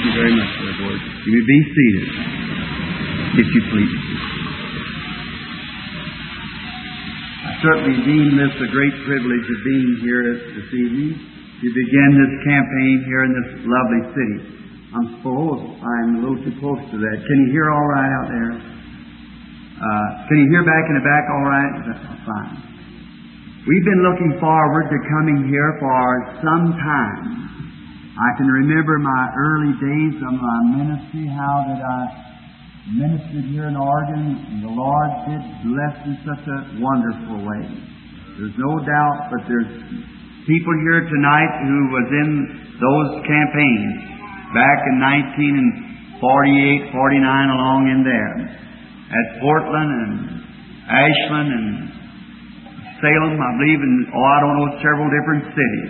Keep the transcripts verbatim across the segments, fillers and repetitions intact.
Thank you very much, Brother Boyd. You may be seated, if you please. I certainly deem this a great privilege of being here this evening to begin this campaign here in this lovely city. I'm suppose I'm a little too close to that. Can you hear all right out there? Uh, can you hear back in the back all right? That's fine. We've been looking forward to coming here for some time. I can remember my early days of my ministry, how that I ministered here in Oregon, and the Lord did bless in such a wonderful way. There's no doubt, but there's people here tonight who was in those campaigns back in nineteen forty-eight, forty-nine, along in there, at Portland and Ashland and Salem, I believe, and oh, I don't know, several different cities.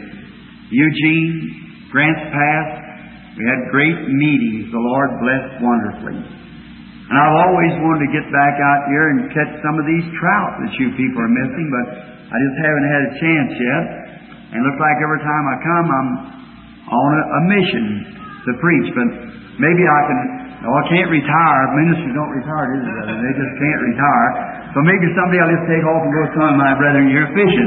Eugene, Grants Pass. We had great meetings. The Lord blessed wonderfully. And I've always wanted to get back out here and catch some of these trout that you people are missing, but I just haven't had a chance yet. And it looks like every time I come, I'm on a, a mission to preach. But maybe I can, no, I can't retire. Ministers don't retire, do they? They just can't retire. So maybe someday I'll just take off and go with some of my brethren here fishing.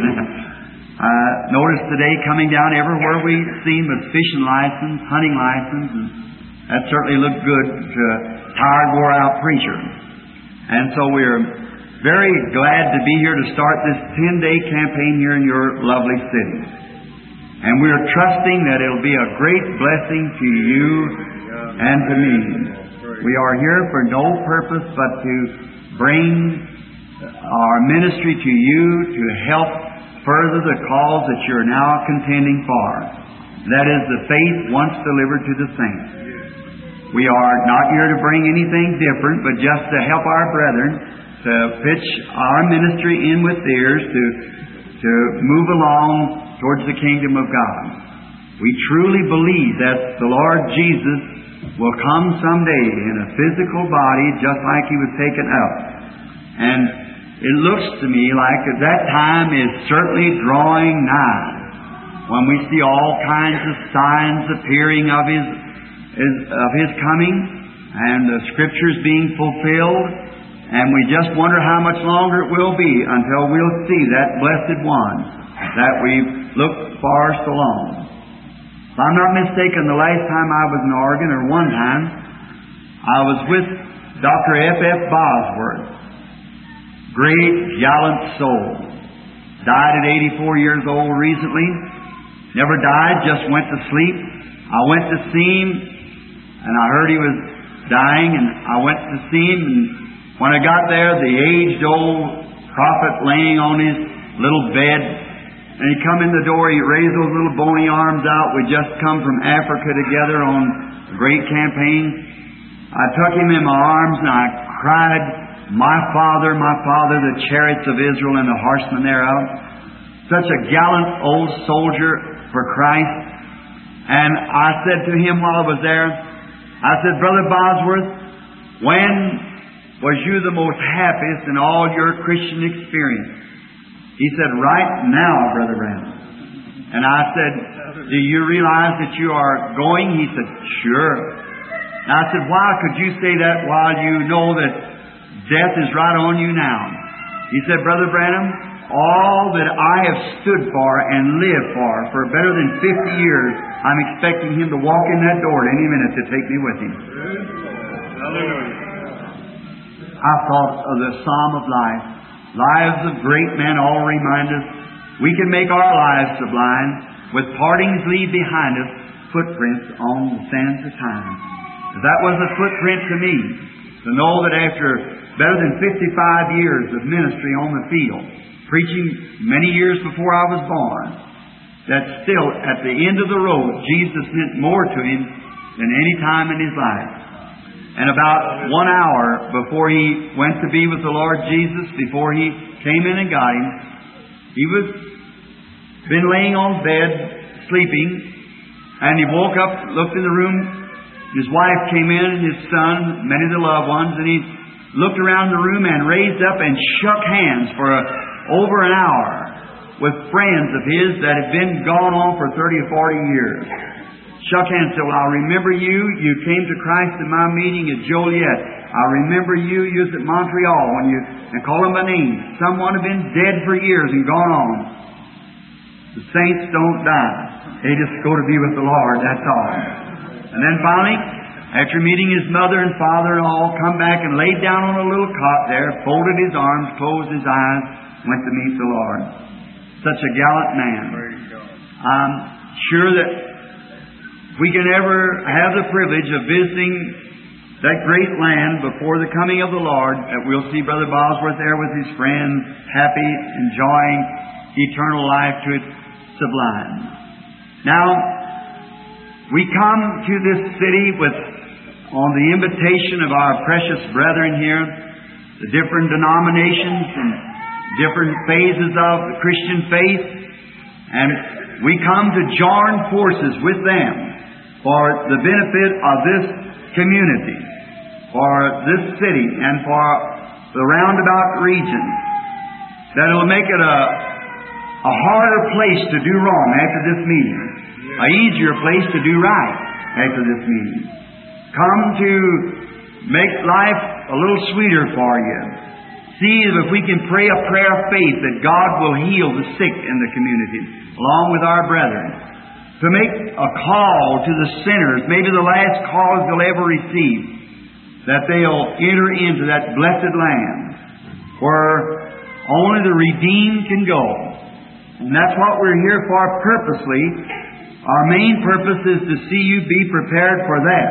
Uh, notice today coming down everywhere we've seen was fishing license, hunting license, and that certainly looked good to a tired, wore-out preacher. And so we're very glad to be here to start this ten-day campaign here in your lovely city. And we're trusting that it'll be a great blessing to you and to me. We are here for no purpose but to bring our ministry to you to help further the cause that you're now contending for. That is the faith once delivered to the saints. We are not here to bring anything different, but just to help our brethren to pitch our ministry in with theirs to, to move along towards the kingdom of God. We truly believe that the Lord Jesus will come someday in a physical body just like He was taken up. And it looks to me like that time is certainly drawing nigh, when we see all kinds of signs appearing of His, His, of His coming, and the Scriptures being fulfilled, and we just wonder how much longer it will be until we'll see that blessed one that we've looked for so long. If I'm not mistaken, the last time I was in Oregon, or one time, I was with Doctor F F Bosworth. Great, gallant soul. Died at eighty-four years old recently. Never died, just went to sleep. I went to see him, and I heard he was dying, and I went to see him, and when I got there, the aged old prophet laying on his little bed, and he come in the door, he raised those little bony arms out. We just come from Africa together on a great campaign. I took him in my arms, and I cried, "My Father, my Father, the chariots of Israel and the horsemen thereof." Such a gallant old soldier for Christ. And I said to him while I was there, I said, "Brother Bosworth, when was you the most happiest in all your Christian experience?" He said, "Right now, Brother Branham." And I said, "Do you realize that you are going?" He said, "Sure." And I said, "Why could you say that while you know that death is right on you now?" He said, "Brother Branham, all that I have stood for and lived for for better than fifty years, I'm expecting Him to walk in that door at any minute to take me with Him." Hallelujah. I thought of the Psalm of life. Lives of great men all remind us we can make our lives sublime. With partings leave behind us footprints on the sands of time. That was a footprint to me, to know that after better than fifty-five years of ministry on the field, preaching many years before I was born, that still at the end of the road, Jesus meant more to him than any time in his life. And about one hour before he went to be with the Lord Jesus, before he came in and got him, he was been laying on bed, sleeping, and he woke up, looked in the room. His wife came in, and his son, many of the loved ones, and he looked around the room and raised up and shook hands for a, over an hour with friends of his that had been gone on for thirty or forty years. shook hands and said, well, I remember you. You came to Christ in my meeting at Joliet. I remember you. You was at Montreal when you, and call them by name. Someone have been dead for years and gone on. The saints don't die. They just go to be with the Lord. That's all. And then finally, after meeting his mother and father and all, come back and laid down on a little cot there, folded his arms, closed his eyes, went to meet the Lord. Such a gallant man. I'm sure that we can ever have the privilege of visiting that great land before the coming of the Lord, that we'll see Brother Bosworth there with his friends, happy, enjoying eternal life to its sublime. Now, we come to this city with, on the invitation of our precious brethren here, the different denominations and different phases of the Christian faith, and we come to join forces with them for the benefit of this community, for this city, and for the roundabout region, that it will make it a, a harder place to do wrong after this meeting, an easier place to do right after this meeting. Come to make life a little sweeter for you. See if we can pray a prayer of faith that God will heal the sick in the community, along with our brethren. To make a call to the sinners, maybe the last call they'll ever receive, that they'll enter into that blessed land where only the redeemed can go. And that's what we're here for purposely. Our main purpose is to see you be prepared for that.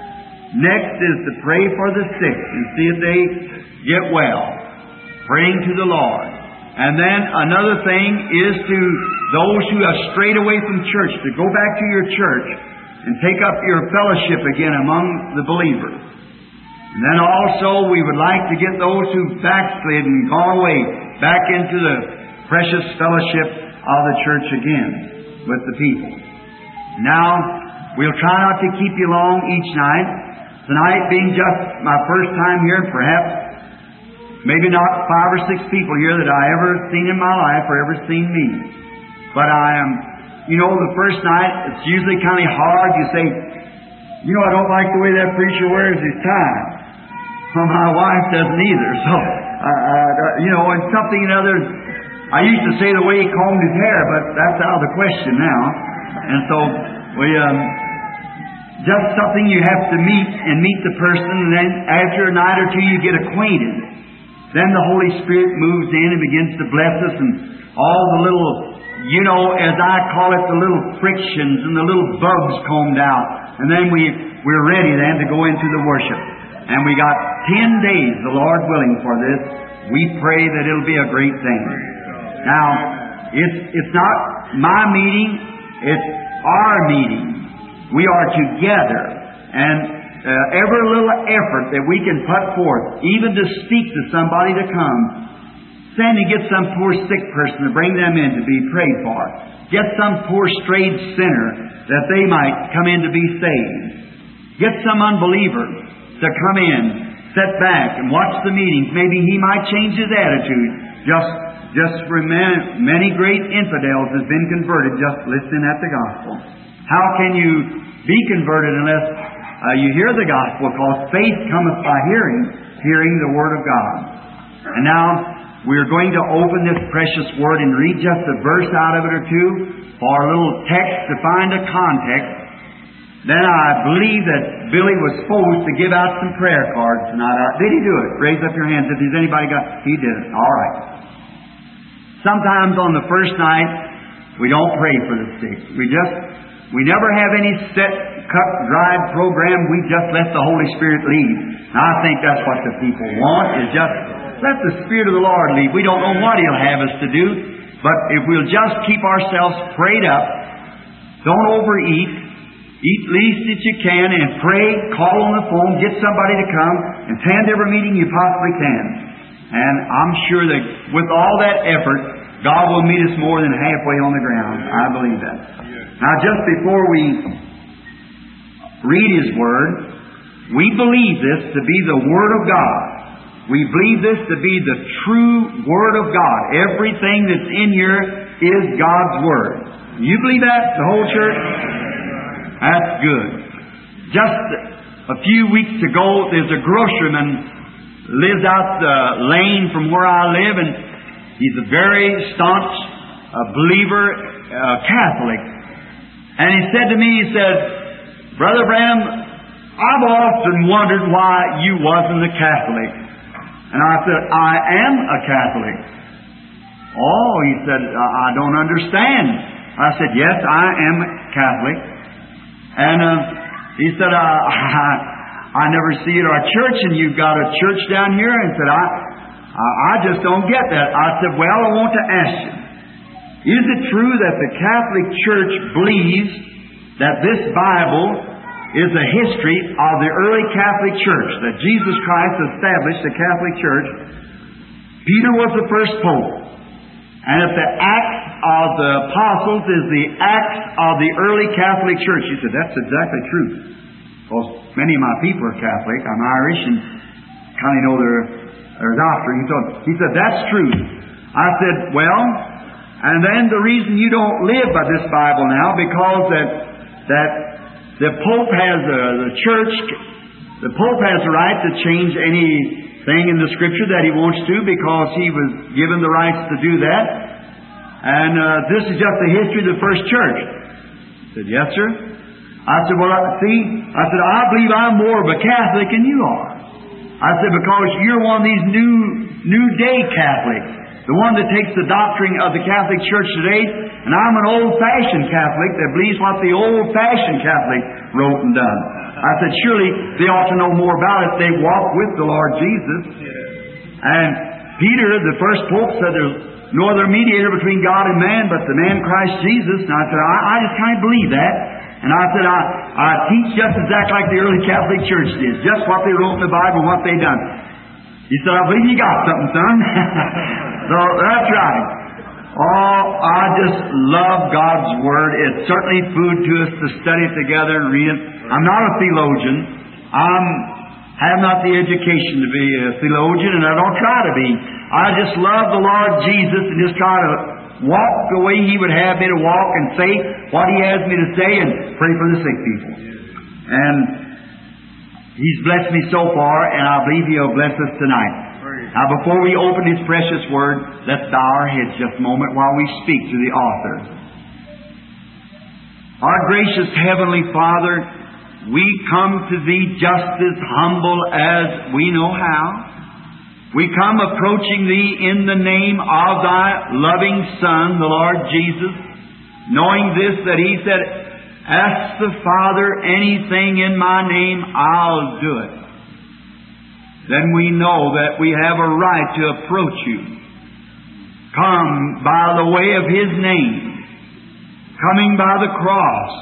Next is to pray for the sick and see if they get well, praying to the Lord. And then another thing is to those who have strayed away from church, to go back to your church and take up your fellowship again among the believers. And then also we would like to get those who backslid and gone away back into the precious fellowship of the church again with the people. Now, we'll try not to keep you long each night. Tonight being just my first time here, perhaps maybe not five or six people here that I ever seen in my life or ever seen me. But I am, you know, the first night, it's usually kind of hard. You say, you know, I don't like the way that preacher wears his tie. Well, my wife doesn't either. So, uh, uh, you know, and something and other. I used to say the way he combed his hair, but that's out of the question now. And so, we, um, just something you have to meet and meet the person, and then after a night or two you get acquainted. Then the Holy Spirit moves in and begins to bless us, and all the little, you know, as I call it, the little frictions and the little bugs combed out. And then we, we're ready then to go into the worship. And we got ten days, the Lord willing, for this. We pray that it'll be a great thing. Now, it's, it's not my meeting, it's our meeting. We are together, and uh, every little effort that we can put forth, even to speak to somebody to come, send and get some poor sick person to bring them in to be prayed for. Get some poor strayed sinner that they might come in to be saved. Get some unbeliever to come in, sit back and watch the meetings. Maybe he might change his attitude. Just, just for many, many great infidels has been converted just listening at the gospel. How can you be converted unless uh, you hear the gospel? Because faith cometh by hearing, hearing the Word of God. And now we're going to open this precious Word and read just a verse out of it or two for a little text to find a context. Then I believe that Billy was supposed to give out some prayer cards tonight. Did he do it? Raise up your hands if there's anybody got. He did it. All right. Sometimes on the first night we don't pray for the sick. We just We never have any set, cut, dried program. We just let the Holy Spirit lead. And I think that's what the people want, is just let the Spirit of the Lord lead. We don't know what He'll have us to do, but if we'll just keep ourselves prayed up, don't overeat, eat least that you can, and pray, call on the phone, get somebody to come, and attend every meeting you possibly can. And I'm sure that with all that effort, God will meet us more than halfway on the ground. I believe that. Now, just before we read His Word, we believe this to be the Word of God. We believe this to be the true Word of God. Everything that's in here is God's Word. You believe that, the whole church? That's good. Just a few weeks ago, there's a groceryman lives out the lane from where I live, and he's a very staunch uh, believer, uh, Catholic. And he said to me, he said, Brother Branham, I've often wondered why you wasn't a Catholic. And I said, I am a Catholic. Oh, he said, I don't understand. I said, yes, I am Catholic. And uh, he said, uh, I, I never see at our church, and you've got a church down here. And said, I, I just don't get that. I said, well, I want to ask you, is it true that the Catholic Church believes that this Bible is a history of the early Catholic Church, that Jesus Christ established the Catholic Church? Peter was the first pope. And if the Acts of the Apostles is the Acts of the early Catholic Church, he said, that's exactly true. Because many of my people are Catholic. I'm Irish and kind of know their, their doctrine. He said, he said, that's true. I said, well, and then the reason you don't live by this Bible now, because that that the Pope has a, the church, the Pope has the right to change anything in the Scripture that he wants to, because he was given the rights to do that. And uh, this is just the history of the first church. I said, yes, sir. I said, well, see, I said, I believe I'm more of a Catholic than you are. I said, because you're one of these new, new day Catholics. The one that takes the doctrine of the Catholic Church today, and I'm an old-fashioned Catholic that believes what the old-fashioned Catholic wrote and done. I said, surely they ought to know more about it. They walk with the Lord Jesus. And Peter, the first pope, said there's no other mediator between God and man but the man Christ Jesus. And I said, I, I just can't believe that. And I said, I, I teach just exactly like the early Catholic Church did, just what they wrote in the Bible and what they done. He said, I believe you got something, son. So that's right. Oh, I just love God's Word. It's certainly food to us to study it together and read it. I'm not a theologian. I have not the education to be a theologian, and I don't try to be. I just love the Lord Jesus and just try to walk the way He would have me to walk and say what He has me to say and pray for the sick people. And He's blessed me so far, and I believe He'll bless us tonight. Now, before we open His precious Word, let's bow our heads just a moment while we speak to the author. Our gracious Heavenly Father, we come to Thee just as humble as we know how. We come approaching Thee in the name of Thy loving Son, the Lord Jesus, knowing this, that He said, ask the Father anything in My name, I'll do it. Then we know that we have a right to approach You. Come by the way of His name, coming by the cross,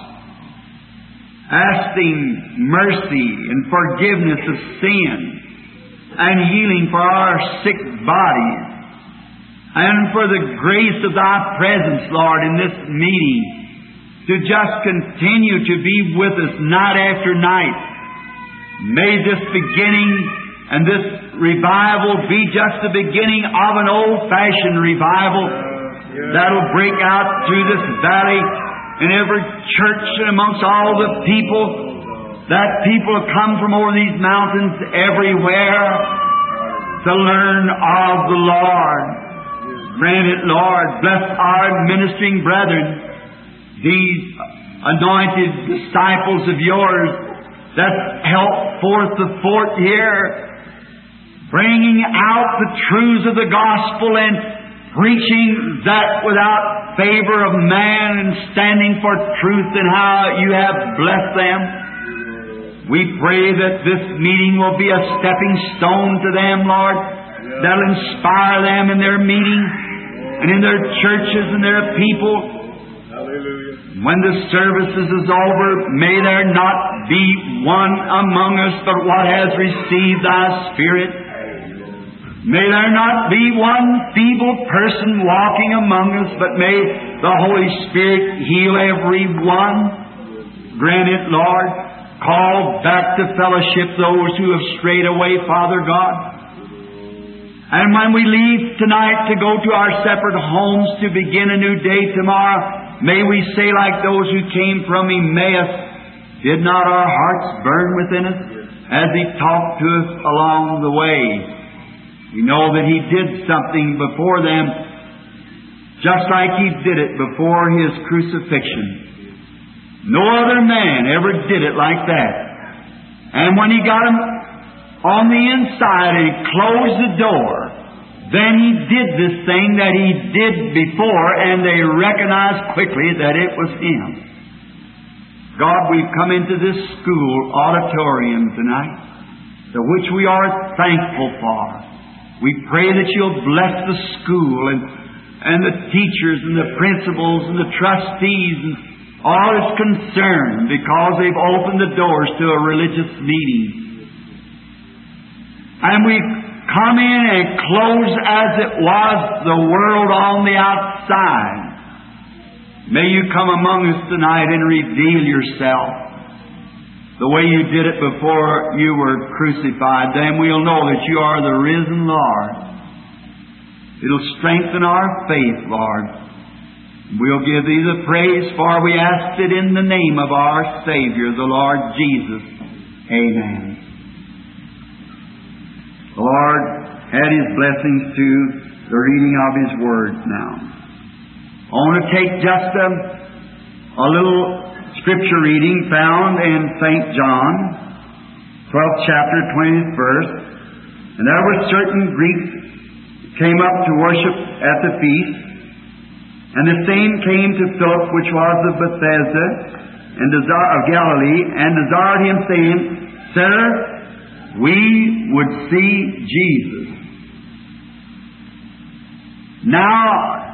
asking mercy and forgiveness of sin, and healing for our sick bodies, and for the grace of Thy presence, Lord, in this meeting, to just continue to be with us night after night. May this beginning and this revival be just the beginning of an old-fashioned revival that'll break out through this valley in every church and amongst all the people, that people have come from over these mountains everywhere to learn of the Lord. Grant it, Lord. Bless our ministering brethren, these anointed disciples of Yours that help forth the fort here, bringing out the truths of the gospel and preaching that without favor of man and standing for truth and how You have blessed them. We pray that this meeting will be a stepping stone to them, Lord, that'll inspire them in their meeting and in their churches and their people. When the services is over, may there not be one among us but what has received Thy Spirit. May there not be one feeble person walking among us, but may the Holy Spirit heal every one. Grant it, Lord. Call back to fellowship those who have strayed away, Father God. And when we leave tonight to go to our separate homes to begin a new day tomorrow, may we say like those who came from Emmaus, Did not our hearts burn within us as He talked to us along the way? We know that He did something before them, just like He did it before His crucifixion. No other man ever did it like that. And when He got them on the inside and He closed the door, then He did this thing that He did before, and they recognized quickly that it was Him. God, we've come into this school auditorium tonight, to which we are thankful for. We pray that You'll bless the school and, and the teachers and the principals and the trustees and all that's concerned, because they've opened the doors to a religious meeting. And we've come in and closed as it was the world on the outside. May You come among us tonight and reveal Yourself the way You did it before You were crucified. Then we'll know that You are the risen Lord. It'll strengthen our faith, Lord. We'll give Thee the praise, for we ask it in the name of our Savior, the Lord Jesus. Amen. The Lord add His blessings to the reading of His Word now. I want to take just a, a little scripture reading found in Saint John, twelfth chapter, twentieth verse. And there were certain Greeks who came up to worship at the feast. And the same came to Philip, which was of Bethsaida and of Galilee, and desired him, saying, Sir, we would see Jesus. Now,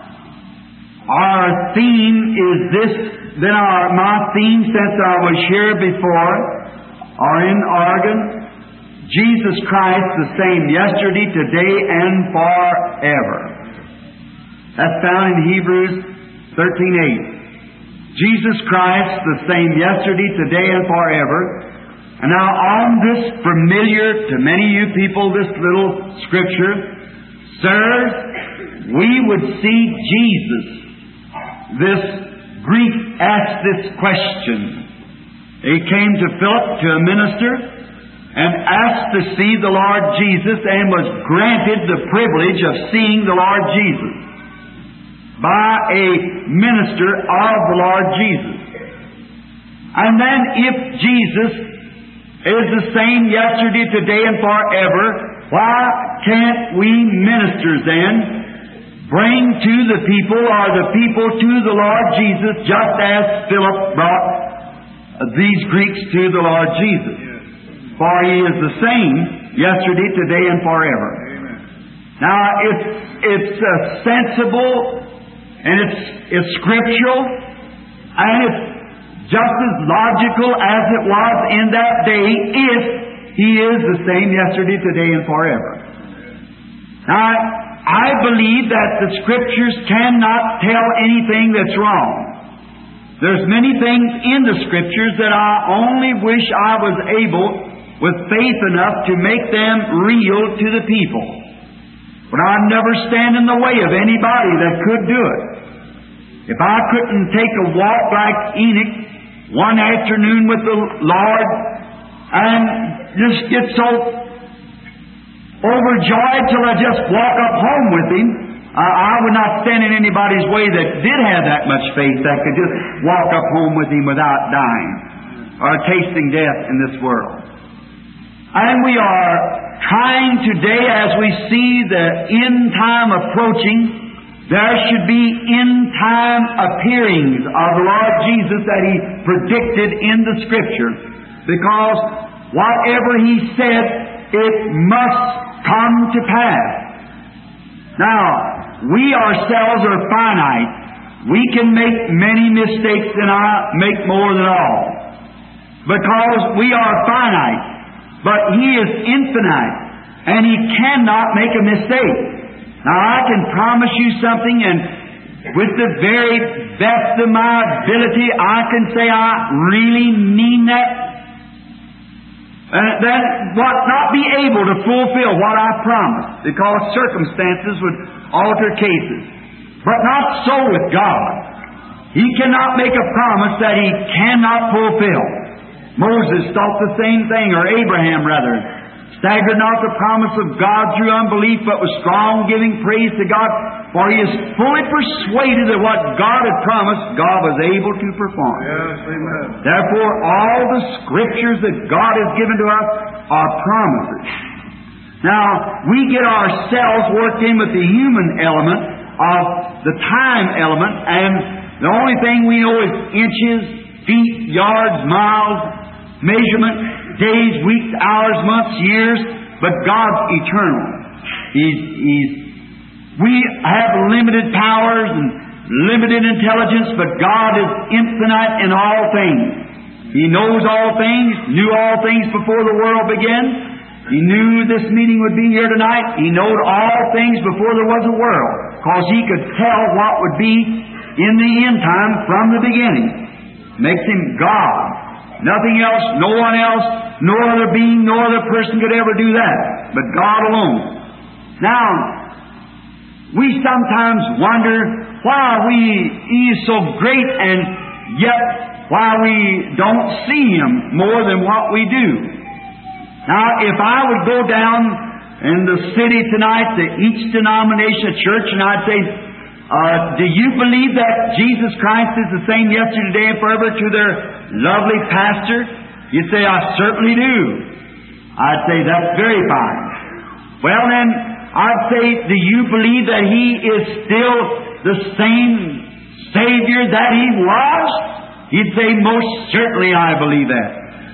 our theme is this, then our, my theme since I was here before, or in Oregon, Jesus Christ the same yesterday, today, and forever. That's found in Hebrews thirteen eight. Jesus Christ the same yesterday, today, and forever. And now on this familiar to many of you people, this little scripture, Sirs, we would see Jesus. This Greek asked this question. He came to Philip, to a minister, and asked to see the Lord Jesus, and was granted the privilege of seeing the Lord Jesus by a minister of the Lord Jesus. And then if Jesus is the same yesterday, today, and forever, why can't we ministers then bring to the people, or the people to the Lord Jesus, just as Philip brought these Greeks to the Lord Jesus? For He is the same yesterday, today, and forever. Amen. Now, it's it's uh, sensible, and it's it's scriptural, and it's just as logical as it was in that day, if He is the same yesterday, today, and forever. Now, I believe that the Scriptures cannot tell anything that's wrong. There's many things in the Scriptures that I only wish I was able, with faith enough, to make them real to the people. But I'd never stand in the way of anybody that could do it. If I couldn't take a walk like Enoch one afternoon with the Lord and just get so overjoyed till I just walk up home with Him, I, I would not stand in anybody's way that did have that much faith that could just walk up home with Him without dying or tasting death in this world. And we are trying today, as we see the end time approaching, there should be end time appearings of the Lord Jesus that He predicted in the Scripture, because whatever He said, it must come to pass. Now, we ourselves are finite. We can make many mistakes, and I make more than all, because we are finite. But He is infinite, and He cannot make a mistake. Now, I can promise you something, and with the very best of my ability, I can say I really mean that. And then what not be able to fulfill what I promised, because circumstances would alter cases. But not so with God. He cannot make a promise that He cannot fulfill. Moses thought the same thing, or Abraham rather. Staggered not the promise of God through unbelief, but was strong, giving praise to God, for he is fully persuaded that what God had promised, God was able to perform. Yes, amen. Therefore, all the Scriptures that God has given to us are promises. Now, we get ourselves worked in with the human element of the time element, and the only thing we know is inches, feet, yards, miles, measurement, days, weeks, hours, months, years, but God's eternal. He's, he's, we have limited powers and limited intelligence, but God is infinite in all things. He knows all things, knew all things before the world began. He knew this meeting would be here tonight. He knowed all things before there was a world, because He could tell what would be in the end time from the beginning. Makes Him God. Nothing else, no one else, no other being, no other person could ever do that, but God alone. Now, we sometimes wonder why we, He is so great, and yet why we don't see Him more than what we do. Now, if I would go down in the city tonight to each denomination church, and I'd say, Uh, do you believe that Jesus Christ is the same yesterday, today, and forever to their lovely pastor? You'd say, I certainly do. I'd say, that's very fine. Well then, I'd say, do you believe that He is still the same Savior that He was? You'd say, most certainly I believe that.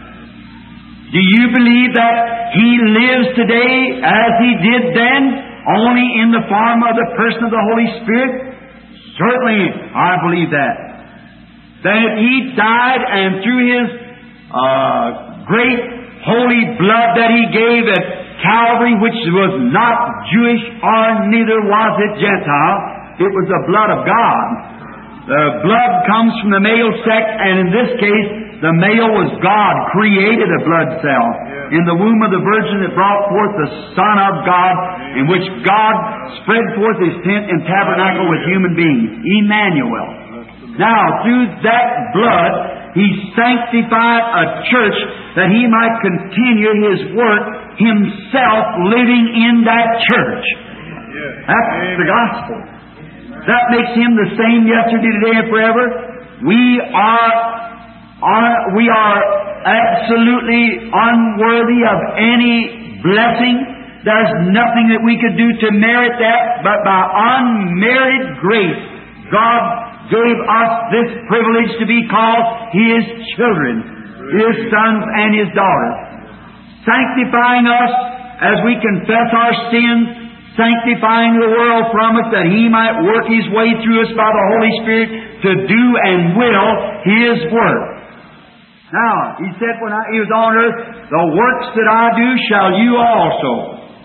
Do you believe that He lives today as He did then, only in the form of the person of the Holy Spirit? Certainly, I believe that. That He died, and through His uh, great holy blood that He gave at Calvary, which was not Jewish or neither was it Gentile, it was the blood of God. The blood comes from the male sex, and in this case, the male was God, created a blood cell in the womb of the Virgin that brought forth the Son of God, in which God spread forth His tent and tabernacle with human beings, Emmanuel. Now, through that blood, He sanctified a church that He might continue His work, Himself living in that church. That's the gospel. That makes Him the same yesterday, today, and forever. We are We are absolutely unworthy of any blessing. There's nothing that we could do to merit that, but by unmerited grace, God gave us this privilege to be called His children, His sons and His daughters, sanctifying us as we confess our sins, sanctifying the world from us, that He might work His way through us by the Holy Spirit to do and will His work. Now, He said when I, He was on earth, the works that I do shall you also.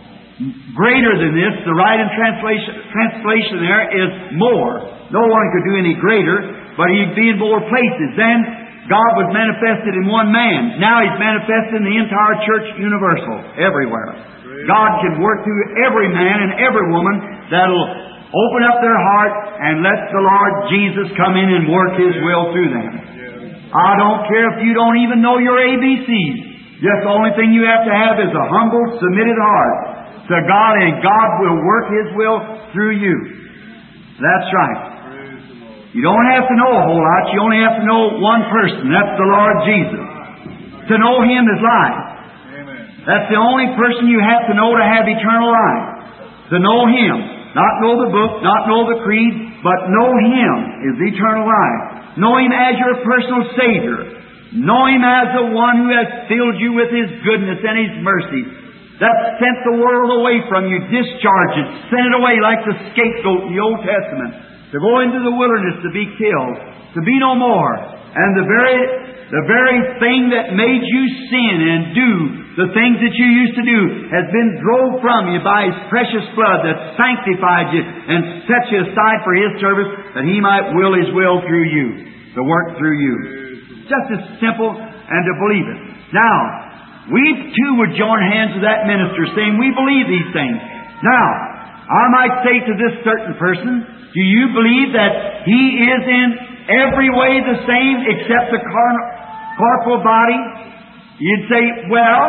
Greater than this, the right in translation, translation there is more. No one could do any greater, but He'd be in more places. Then God was manifested in one man. Now He's manifested in the entire church universal, everywhere. God can work through every man and every woman that'll open up their heart and let the Lord Jesus come in and work His will through them. I don't care if you don't even know your A B Cs. Just the only thing you have to have is a humble, submitted heart to God, and God will work His will through you. That's right. You don't have to know a whole lot. You only have to know one person. That's the Lord Jesus. To know Him is life. That's the only person you have to know to have eternal life. To know Him. Not know the book, not know the creed, but know Him is eternal life. Know Him as your personal Savior. Know Him as the one who has filled you with His goodness and His mercy. That sent the world away from you, discharged it, sent it away like the scapegoat in the Old Testament, to go into the wilderness to be killed, to be no more. And the very, the very thing that made you sin and do the things that you used to do has been drove from you by His precious blood that sanctified you and set you aside for His service, that He might will His will through you, to work through you. Just as simple, and to believe it. Now, we too would join hands with that minister, saying we believe these things. Now, I might say to this certain person, do you believe that he is in every way the same except the car- corporal body? You'd say, well,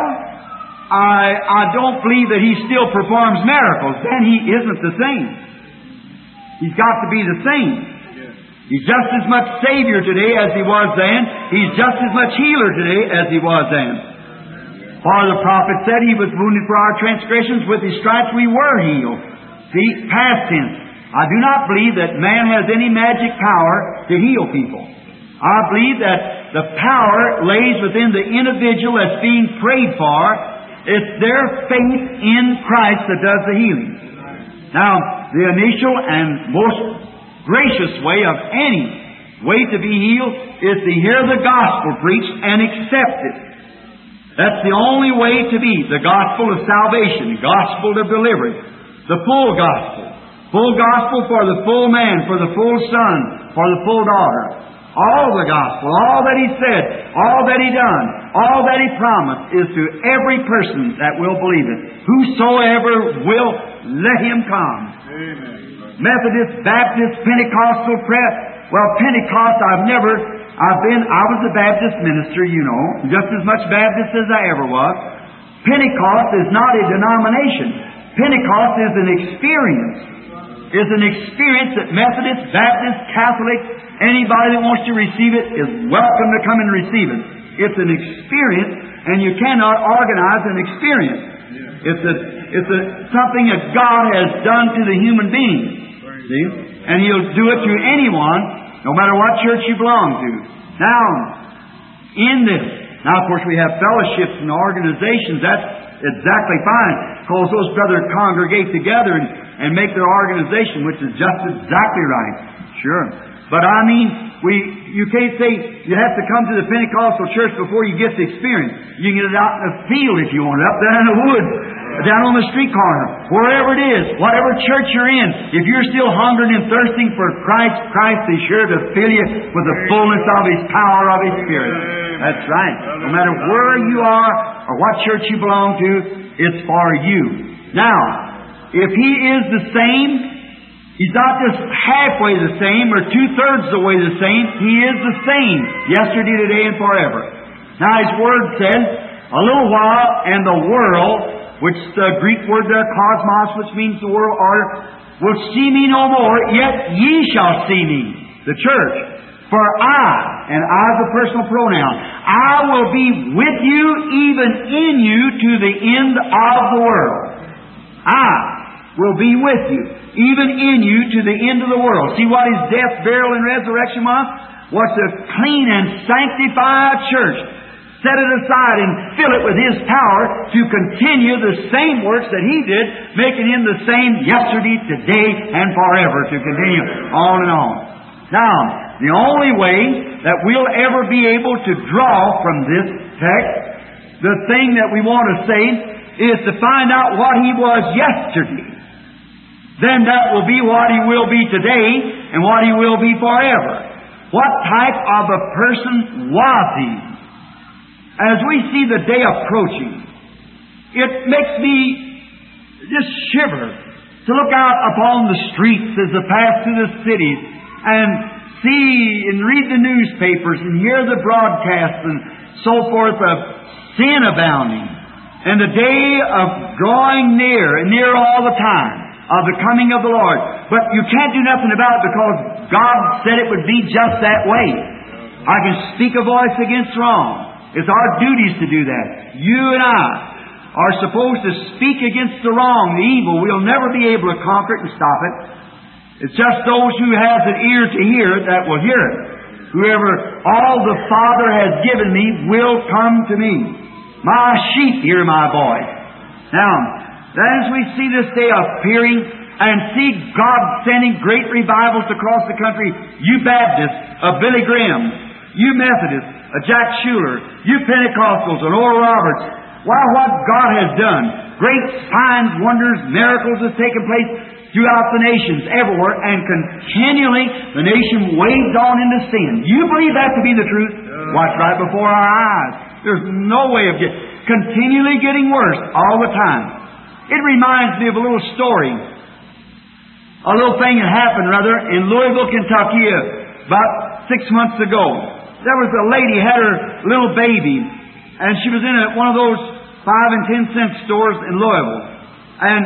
I, I don't believe that He still performs miracles. Then He isn't the same. He's got to be the same. He's just as much Savior today as He was then. He's just as much healer today as He was then. For the prophet said He was wounded for our transgressions, with His stripes we were healed. See, past tense. I do not believe that man has any magic power to heal people. I believe that the power lays within the individual that's being prayed for. It's their faith in Christ that does the healing. Now, the initial and most gracious way of any way to be healed is to hear the gospel preached and accept it. That's the only way to be. The gospel of salvation, gospel of deliverance, the full gospel. Full gospel for the full man, for the full son, for the full daughter. All the gospel, all that He said, all that He done, all that He promised is to every person that will believe it. Whosoever will, let him come. Amen. Methodist, Baptist, Pentecostal, press. Well, Pentecost, I've never, I've been, I was a Baptist minister, you know, just as much Baptist as I ever was. Pentecost is not a denomination. Pentecost is an experience. Is an experience that Methodist, Baptist, Catholic, anybody that wants to receive it is welcome to come and receive it. It's an experience, and you cannot organize an experience. It's a, it's a something that God has done to the human being. See? And He'll do it to anyone, no matter what church you belong to. Now, in this, now of course we have fellowships and organizations. That's exactly fine, because those brothers congregate together and, and make their organization, which is just exactly right. Sure. But I mean, we you can't say you have to come to the Pentecostal church before you get the experience. You can get it out in the field if you want, up there in the woods, down on the street corner, wherever it is, whatever church you're in. If you're still hungering and thirsting for Christ, Christ is sure to fill you with the fullness of His power, of His Spirit. That's right. No matter where you are or what church you belong to, it's for you. Now, if He is the same, He's not just halfway the same or two-thirds the way the same. He is the same yesterday, today, and forever. Now His Word says, a little while and the world, which the Greek word there, cosmos, which means the world order, will see me no more, yet ye shall see me, the church. For I, and I is a personal pronoun, I will be with you, even in you, to the end of the world. I will be with you, even in you, to the end of the world. See what His death, burial, and resurrection was? Was to clean and sanctify a church. Set it aside and fill it with His power to continue the same works that He did, making Him the same yesterday, today, and forever, to continue on and on. Now, the only way that we'll ever be able to draw from this text, the thing that we want to say, is to find out what He was yesterday. Then that will be what He will be today and what He will be forever. What type of a person was He? As we see the day approaching, it makes me just shiver to look out upon the streets as I pass through the cities and see and read the newspapers and hear the broadcasts and so forth of sin abounding and the day of drawing near and near all the time of the coming of the Lord. But you can't do nothing about it because God said it would be just that way. I can speak a voice against wrong. It's our duties to do that. You and I are supposed to speak against the wrong, the evil. We'll never be able to conquer it and stop it. It's just those who have an ear to hear that will hear it. Whoever all the Father has given me will come to me. My sheep hear my voice. Now, as we see this day appearing and see God sending great revivals across the country, you Baptists, of Billy Graham, you Methodists, a Jack Shuler, you Pentecostals, and Oral Roberts, why, what God has done. Great signs, wonders, miracles have taken place throughout the nations, everywhere, and continually the nation wades on into sin. You believe that to be the truth? Watch right before our eyes. There's no way of getting, continually getting worse all the time. It reminds me of a little story. A little thing that happened, rather, in Louisville, Kentucky, about six months ago. There was a lady had her little baby, and she was in a, one of those five and ten cent stores in Louisville. And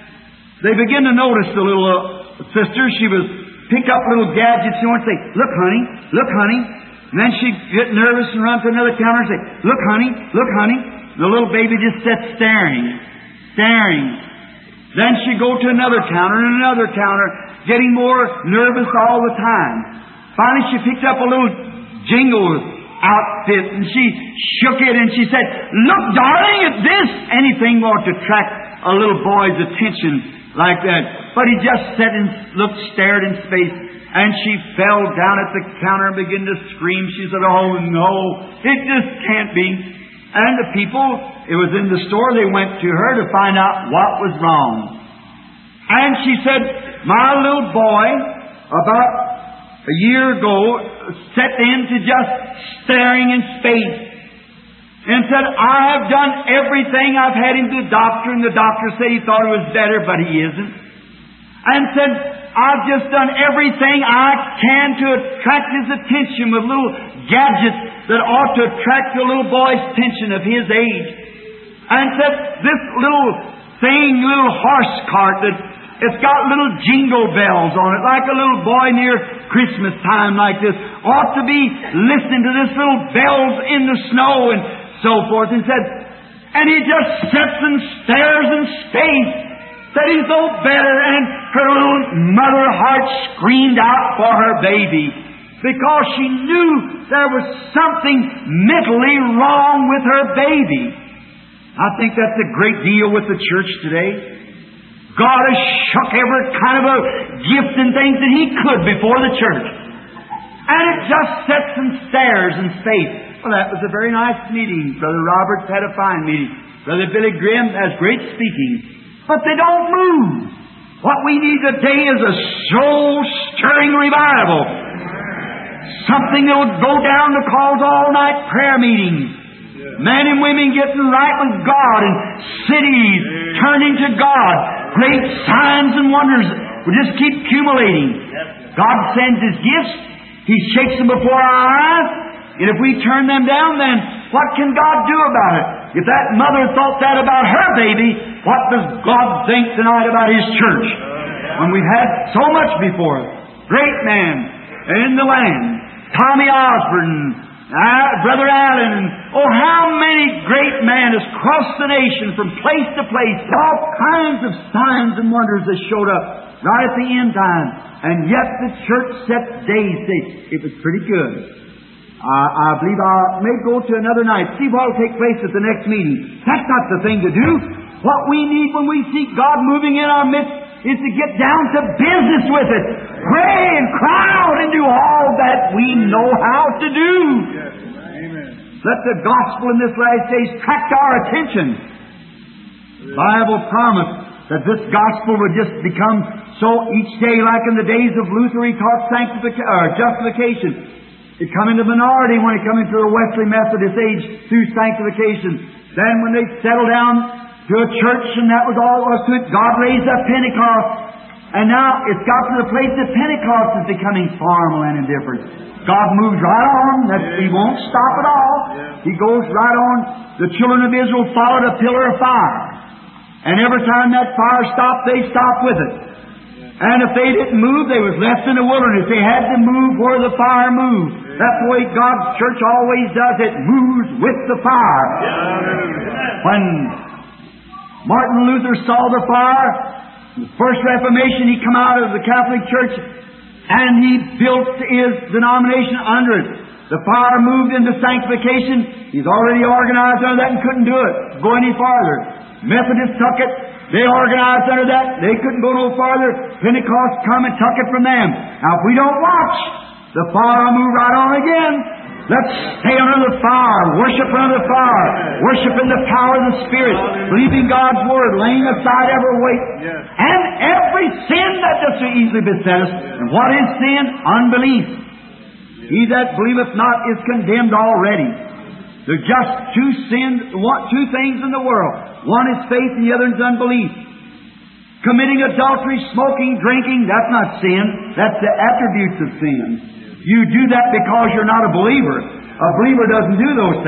they began to notice the little uh, sister. She was pick up little gadgets, you know, and say, "Look, honey, look, honey." And then she'd get nervous and run to another counter and say, "Look, honey, look, honey." The little baby just sat staring, staring. Then she'd go to another counter and another counter, getting more nervous all the time. Finally, she picked up a little jingle outfit and she shook it and she said, "Look, darling, at this." Anything more to attract a little boy's attention like that. But he just sat and looked, stared in space, and she fell down at the counter and began to scream. She said, "Oh no, it just can't be." And the people, it was in the store, they went to her to find out what was wrong. And she said, "My little boy, about a year ago, set into just staring in space and said, 'I have done everything. I've had him to the doctor, and the doctor said he thought it was better, but he isn't.' And said, 'I've just done everything I can to attract his attention with little gadgets that ought to attract a little boy's attention of his age.' And said, 'This little thing, little horse cart that it's got little jingle bells on it, like a little boy near Christmas time like this, ought to be listening to this little bells in the snow,' and so forth. And said, and he just sits and stares in space. Said he's no better, and her little mother heart screamed out for her baby, because she knew there was something mentally wrong with her baby. I think that's a great deal with the church today. God has shook every kind of a gift and things that He could before the church. And it just sits and stares in space. Well, that was a very nice meeting. Brother Roberts had a fine meeting. Brother Billy Graham has great speaking. But they don't move. What we need today is a soul-stirring revival. Something that will go down to cause all-night prayer meetings. Men and women getting right with God, and cities turning to God. Great signs and wonders will just keep accumulating. God sends His gifts. He shakes them before our eyes. And if we turn them down, then what can God do about it? If that mother thought that about her baby, what does God think tonight about His church? When we've had so much before us. Great man in the land. Tommy Osborne, uh, Brother Allen, and oh, how many great men has crossed the nation from place to place. All kinds of signs and wonders that showed up right at the end time. And yet the church set days. Say, it was pretty good. Uh, I believe I may go to another night, see what will take place at the next meeting. That's not the thing to do. What we need when we see God moving in our midst is to get down to business with it. Pray and cry out and do all that we know how to do. Yes. Amen. Let the gospel in this last days attract our attention. The Bible promised that this gospel would just become so each day, like in the days of Luther, he taught sanctification or justification. It come into minority when it come into the Wesley Methodist age through sanctification. Then when they settled down to a church and that was all was to it, God raised up Pentecost. And now it's got to the place that Pentecost is becoming formal and indifferent. God moves right on. That He won't stop at all. He goes right on. The children of Israel followed a pillar of fire. And every time that fire stopped, they stopped with it. And if they didn't move, they was left in the wilderness. They had to move where the fire moved. That's the way God's church always does it. Moves with the fire. When Martin Luther saw the fire, the First Reformation, he come out of the Catholic Church and he built his denomination under it. The fire moved into sanctification. He's already organized under that and couldn't do it. Go any farther. Methodists took it. They organized under that. They couldn't go no farther. Pentecost come and took it from them. Now, if we don't watch, the fire will move right on again. Let's stay under the fire. Worship under the fire. Worship in the power of the Spirit. Believing God's Word. Laying aside every weight. And every sin that does so easily beset us. And what is sin? Unbelief. He that believeth not is condemned already. There's just two sins, one, two things in the world. One is faith and the other is unbelief. Committing adultery, smoking, drinking, that's not sin. That's the attributes of sin. You do that because you're not a believer. A believer doesn't do those things.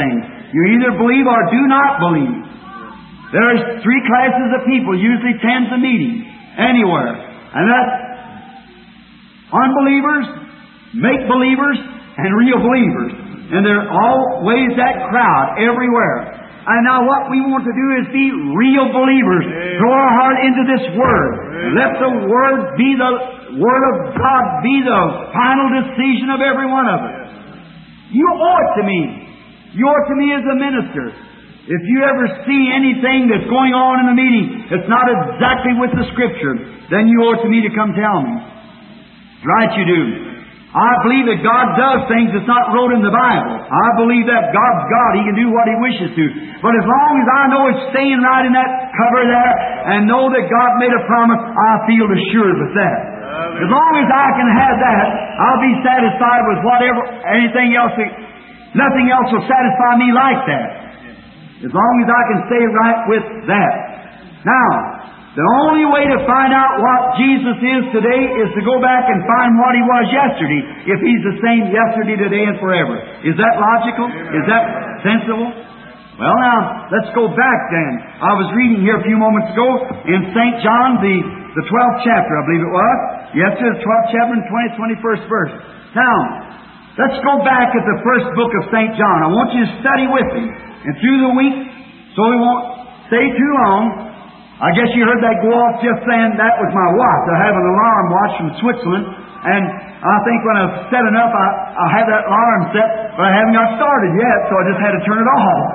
You either believe or do not believe. There are three classes of people usually attend the meeting anywhere. And that's unbelievers, make-believers, and real believers. And there are always that crowd everywhere. And now what we want to do is be real believers. Amen. Throw our heart into this Word. Amen. Let the Word be the Word of God, be the final decision of every one of us. You owe it to me. You owe it to me as a minister. If you ever see anything that's going on in the meeting that's not exactly with the Scripture, then you owe it to me to come tell me. Right you do. I believe that God does things that's not wrote in the Bible. I believe that God's God. He can do what He wishes to. But as long as I know it's staying right in that cover there and know that God made a promise, I feel assured with that. Amen. As long as I can have that, I'll be satisfied with whatever, anything else. Nothing else will satisfy me like that. As long as I can stay right with that. Now, the only way to find out what Jesus is today is to go back and find what He was yesterday, if He's the same yesterday, today, and forever. Is that logical? Amen. Is that sensible? Well, now, let's go back then. I was reading here a few moments ago in Saint John, the, the twelfth chapter, I believe it was. Yes, sir, the twelfth chapter and twentieth, twenty-first verse. Now, let's go back at the first book of Saint John. I want you to study with me. And through the week, so we won't stay too long, I guess you heard that go off just then. That was my watch. I have an alarm watch from Switzerland, and I think when I was setting up, I, I had that alarm set, but I haven't got started yet, so I just had to turn it off.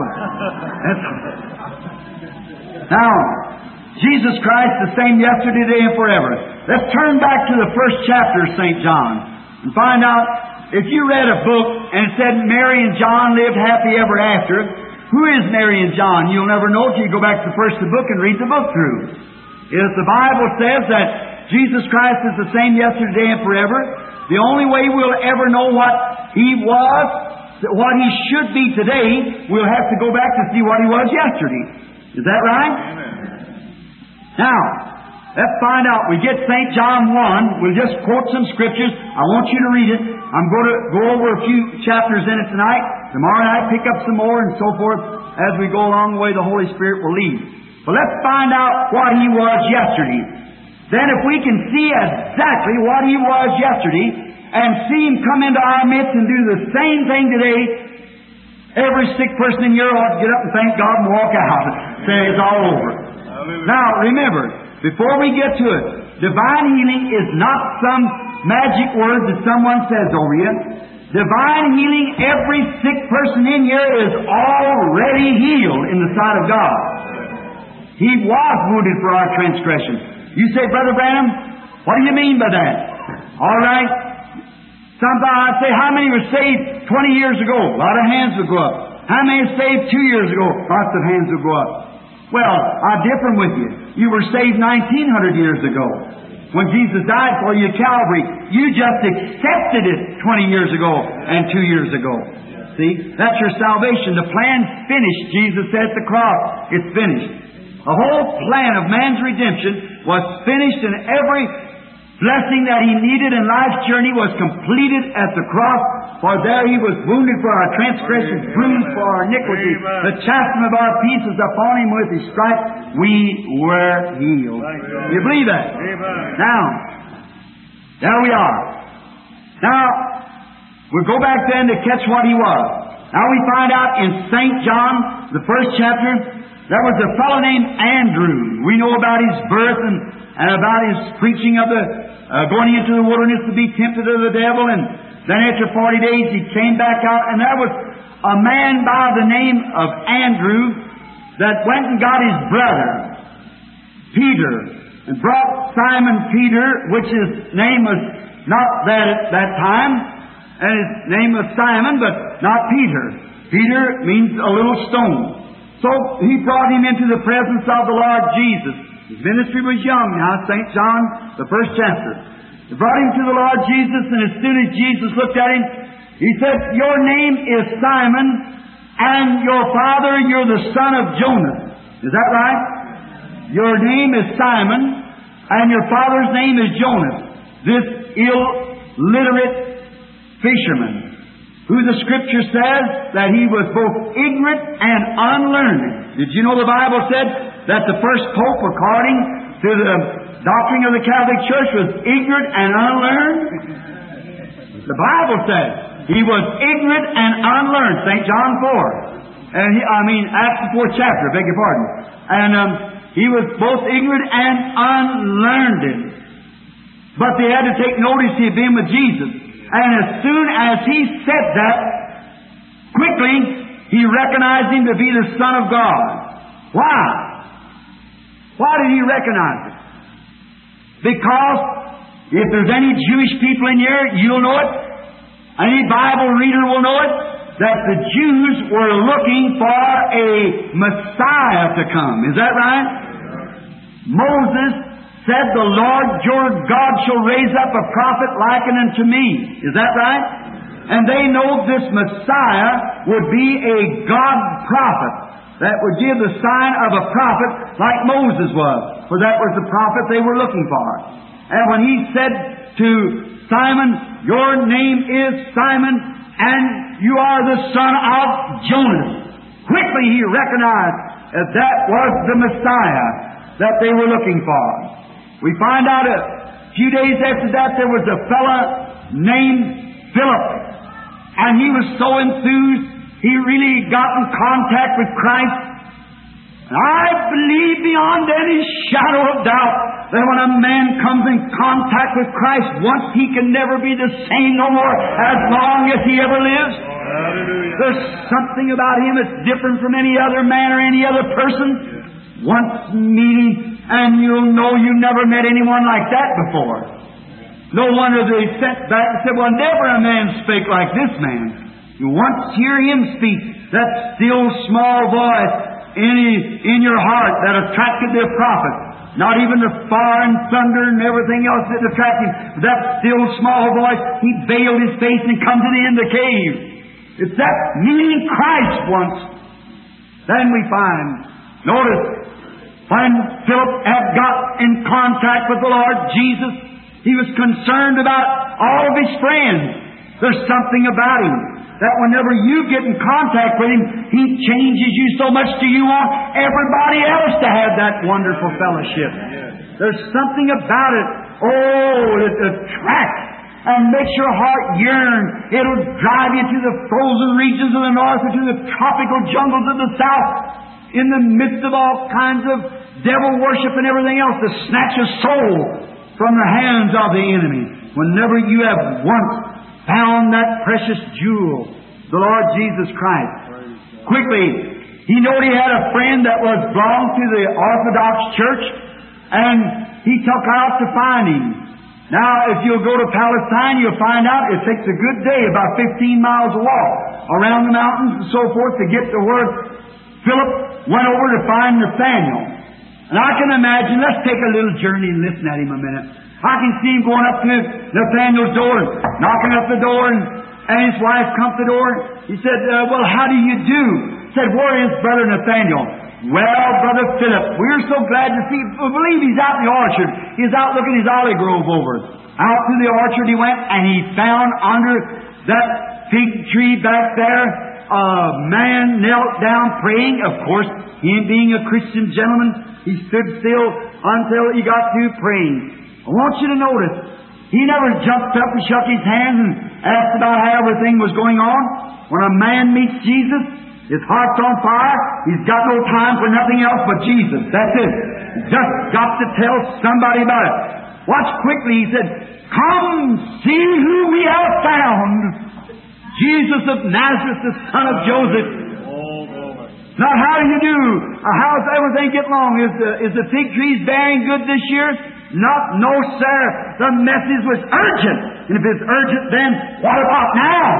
Now, Jesus Christ, the same yesterday, today, and forever. Let's turn back to the first chapter of Saint John and find out, if you read a book and it said Mary and John lived happy ever after, who is Mary and John? You'll never know till you go back to the first book and read the book through. If the Bible says that Jesus Christ is the same yesterday and forever, the only way we'll ever know what He was, what He should be today, we'll have to go back to see what He was yesterday. Is that right? Amen. Now, let's find out. We get Saint John one. We'll just quote some scriptures. I want you to read it. I'm going to go over a few chapters in it tonight. Tomorrow night, pick up some more and so forth as we go along the way the Holy Spirit will lead. But let's find out what He was yesterday. Then if we can see exactly what He was yesterday and see Him come into our midst and do the same thing today, every sick person in here ought to get up and thank God and walk out and say it's all over. Hallelujah. Now, remember, before we get to it, divine healing is not some magic word that someone says over you. Divine healing, every sick person in here is already healed in the sight of God. He was wounded for our transgression. You say, Brother Branham, what do you mean by that? All right. Sometimes I say, how many were saved twenty years ago? A lot of hands will go up. How many were saved two years ago? Lots of hands will go up. Well, I differ with you. You were saved nineteen hundred years ago. When Jesus died for you at Calvary, you just accepted it twenty years ago and two years ago. See? That's your salvation. The plan's finished. Jesus said at the cross, it's finished. The whole plan of man's redemption was finished, and every blessing that he needed in life's journey was completed at the cross. For there He was wounded for our transgressions, bruised for our iniquity. The chastisement of our peace is upon Him. With His stripes we were healed. You believe that? Now, there we are. Now, we'll go back then to catch what He was. Now we find out in Saint John, the first chapter, there was a fellow named Andrew. We know about his birth and, and about his preaching of the uh, going into the wilderness to be tempted of the devil, and then after forty days he came back out, and there was a man by the name of Andrew that went and got his brother, Peter, and brought Simon Peter, which his name was not that at that time, and his name was Simon, but not Peter. Peter means a little stone. So he brought him into the presence of the Lord Jesus. His ministry was young now, Saint John, the first chapter. They brought him to the Lord Jesus, and as soon as Jesus looked at him, He said, your name is Simon, and your father, you're the son of Jonas. Is that right? Your name is Simon, and your father's name is Jonas. This illiterate fisherman who the Scripture says that he was both ignorant and unlearned. Did you know the Bible said that the first Pope, according to the doctrine of the Catholic Church, was ignorant and unlearned? The Bible says he was ignorant and unlearned. Saint John four. And he, I mean, Acts the fourth chapter, beg your pardon. And um, he was both ignorant and unlearned. But they had to take notice he had been with Jesus. And as soon as he said that, quickly he recognized him to be the Son of God. Why? Why did he recognize it? Because if there's any Jewish people in here, you'll know it. Any Bible reader will know it. That the Jews were looking for a Messiah to come. Is that right? Moses said, the Lord your God shall raise up a prophet likened unto me. Is that right? And they know this Messiah would be a God prophet that would give the sign of a prophet like Moses was. For that was the prophet they were looking for. And when he said to Simon, your name is Simon, and you are the son of Jonas, quickly he recognized that that was the Messiah that they were looking for. We find out a few days after that there was a fellow named Philip, and he was so enthused he really got in contact with Christ. And I believe beyond any shadow of doubt that when a man comes in contact with Christ once, he can never be the same no more as long as he ever lives. Hallelujah. There's something about him that's different from any other man or any other person. Once meeting, and you'll know you never met anyone like that before. No wonder they sent back and said, well, never a man spake like this man. You once hear him speak, that still small voice in, in your heart that attracted the prophet. Not even the fire and thunder and everything else that attracted him. That still small voice, he veiled his face and come to the end of the cave. It's that meeting Christ once. Then we find, notice, when Philip had got in contact with the Lord Jesus, he was concerned about all of his friends. There's something about him that whenever you get in contact with him, he changes you so much till you want everybody else to have that wonderful fellowship. There's something about it. Oh, it attracts and makes your heart yearn. It'll drive you to the frozen regions of the north or to the tropical jungles of the south, in the midst of all kinds of devil worship and everything else, to snatch a soul from the hands of the enemy. Whenever you have once found that precious jewel, the Lord Jesus Christ. Quickly, he knew he had a friend that was belonged to the Orthodox Church, and he took out to find him. Now, if you'll go to Palestine, you'll find out it takes a good day, about fifteen miles a walk, around the mountains and so forth, to get to where Philip went over to find Nathaniel. And I can imagine, let's take a little journey and listen at him a minute. I can see him going up to Nathaniel's door, knocking up the door, and, and his wife come to the door. He said, uh, well, how do you do? He said, where is Brother Nathaniel? Well, Brother Philip, we're so glad to see. We believe he's out in the orchard. He's out looking his olive grove over. Out to the orchard he went, and he found under that fig tree back there a man knelt down praying. Of course, him being a Christian gentleman, he stood still until he got through praying. I want you to notice, he never jumped up and shook his hands and asked about how everything was going on. When a man meets Jesus, his heart's on fire. He's got no time for nothing else but Jesus. That's it. He's just got to tell somebody about it. Watch quickly, he said, come see who we have found. Jesus of Nazareth, the son of Joseph. Now, how do you do? How's everything getting along? Is the, is the fig trees bearing good this year? Not, no, sir. The message was urgent. And if it's urgent then, what about now?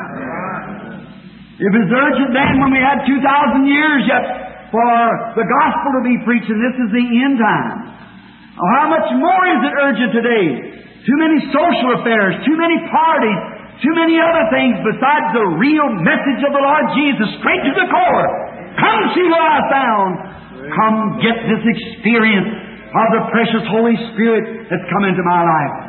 If it's urgent then, when we had two thousand years yet for the gospel to be preached, and this is the end time. Oh, how much more is it urgent today? Too many social affairs, too many parties, too many other things besides the real message of the Lord Jesus, straight to the core. Come see what I found. Come get this experience of the precious Holy Spirit that's come into my life.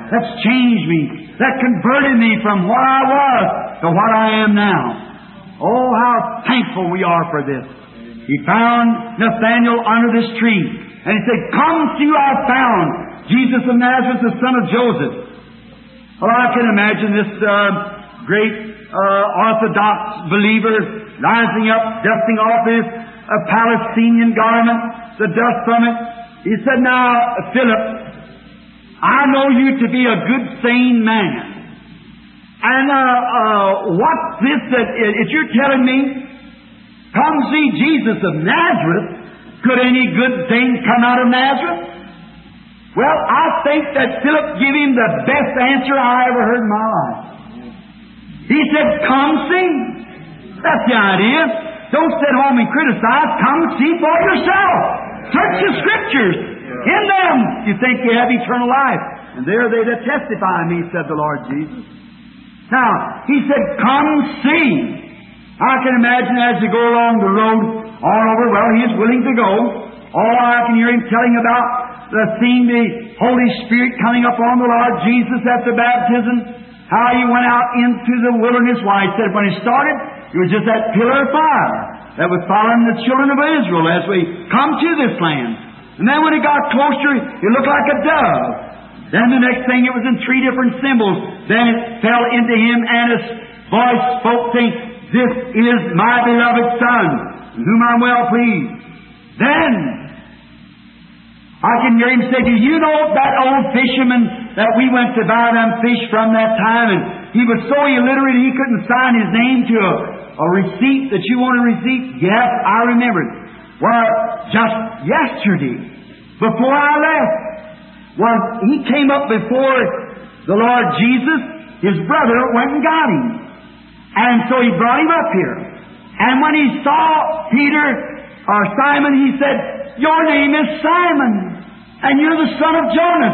that's changed me, that converted me from what I was to what I am now. Oh, how thankful we are for this. He found Nathanael under this tree, and he said, "Come see who I found, Jesus of Nazareth, the son of Joseph." Well, I can imagine this uh, great uh, Orthodox believer rising up, dusting off his uh, Palestinian garment, the dust from it. He said, "Now, Philip, I know you to be a good, sane man. And uh, uh, what's this that, that you're telling me? Come see Jesus of Nazareth. Could any good thing come out of Nazareth?" Well, I think that Philip gave him the best answer I ever heard in my life. He said, "Come see." That's the idea. Don't sit home and criticize. Come see for yourself. Search the Scriptures. In them you think you have eternal life. And there they that testify of me, said the Lord Jesus. Now, he said, "Come see." I can imagine as they go along the road all over, well, he is willing to go. All I can hear him telling about the seeing the Holy Spirit coming upon the Lord Jesus after baptism, how he went out into the wilderness. Why, he said when he started, it was just that pillar of fire that was following the children of Israel as we come to this land. And then when it got closer, it looked like a dove. Then the next thing, it was in three different symbols. Then it fell into him, and his voice spoke, saying, "This is my beloved Son, in whom I'm well pleased." Then I can hear him say, "Do you know that old fisherman that we went to buy them fish from that time? And he was so illiterate he couldn't sign his name to a, a receipt that you want a receipt?" "Yes, I remember it." "Well, just yesterday, before I left, well, he came up before the Lord Jesus. His brother went and got him. And so he brought him up here. And when he saw Peter, or Simon, he said, 'Your name is Simon, and you're the son of Jonas.'"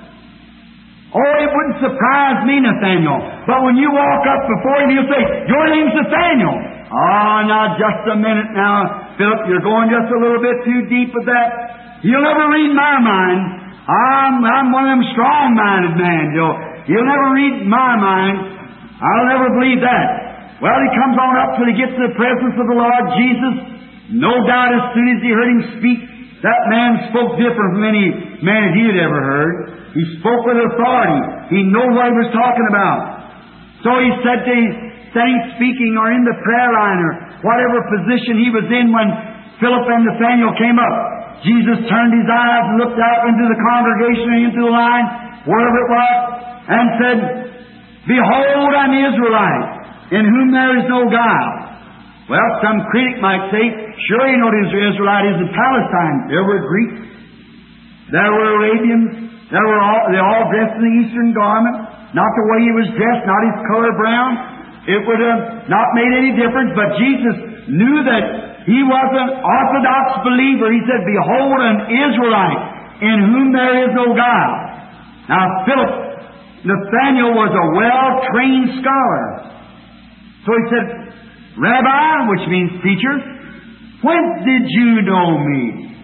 Oh, it wouldn't surprise me, Nathaniel. But when you walk up before him, he'll say, "Your name's Nathaniel." Oh, now, just a minute now, Philip, you're going just a little bit too deep with that. You'll never read my mind. I'm, I'm one of them strong-minded men. You'll, you'll never read my mind. I'll never believe that. Well, he comes on up till he gets to the presence of the Lord Jesus. No doubt as soon as he heard him speak, that man spoke different from any man that he had ever heard. He spoke with authority. He knew what he was talking about. So he said to his saying, speaking, or in the prayer line, or whatever position he was in when Philip and Nathanael came up, Jesus turned his eyes and looked out into the congregation and into the line, wherever it was, and said, "Behold, an Israelite, in whom there is no guile." Well, some critic might say, "Sure, you know what Israelite is in Palestine. There were Greeks, there were Arabians, there were all, they all dressed in the Eastern garment. Not the way he was dressed, not his color brown. It would have not made any difference, but Jesus knew that he was an Orthodox believer. He said, "Behold, an Israelite, in whom there is no guile." Now, Philip, Nathanael was a well-trained scholar. So he said, "Rabbi," which means teacher, "when did you know me?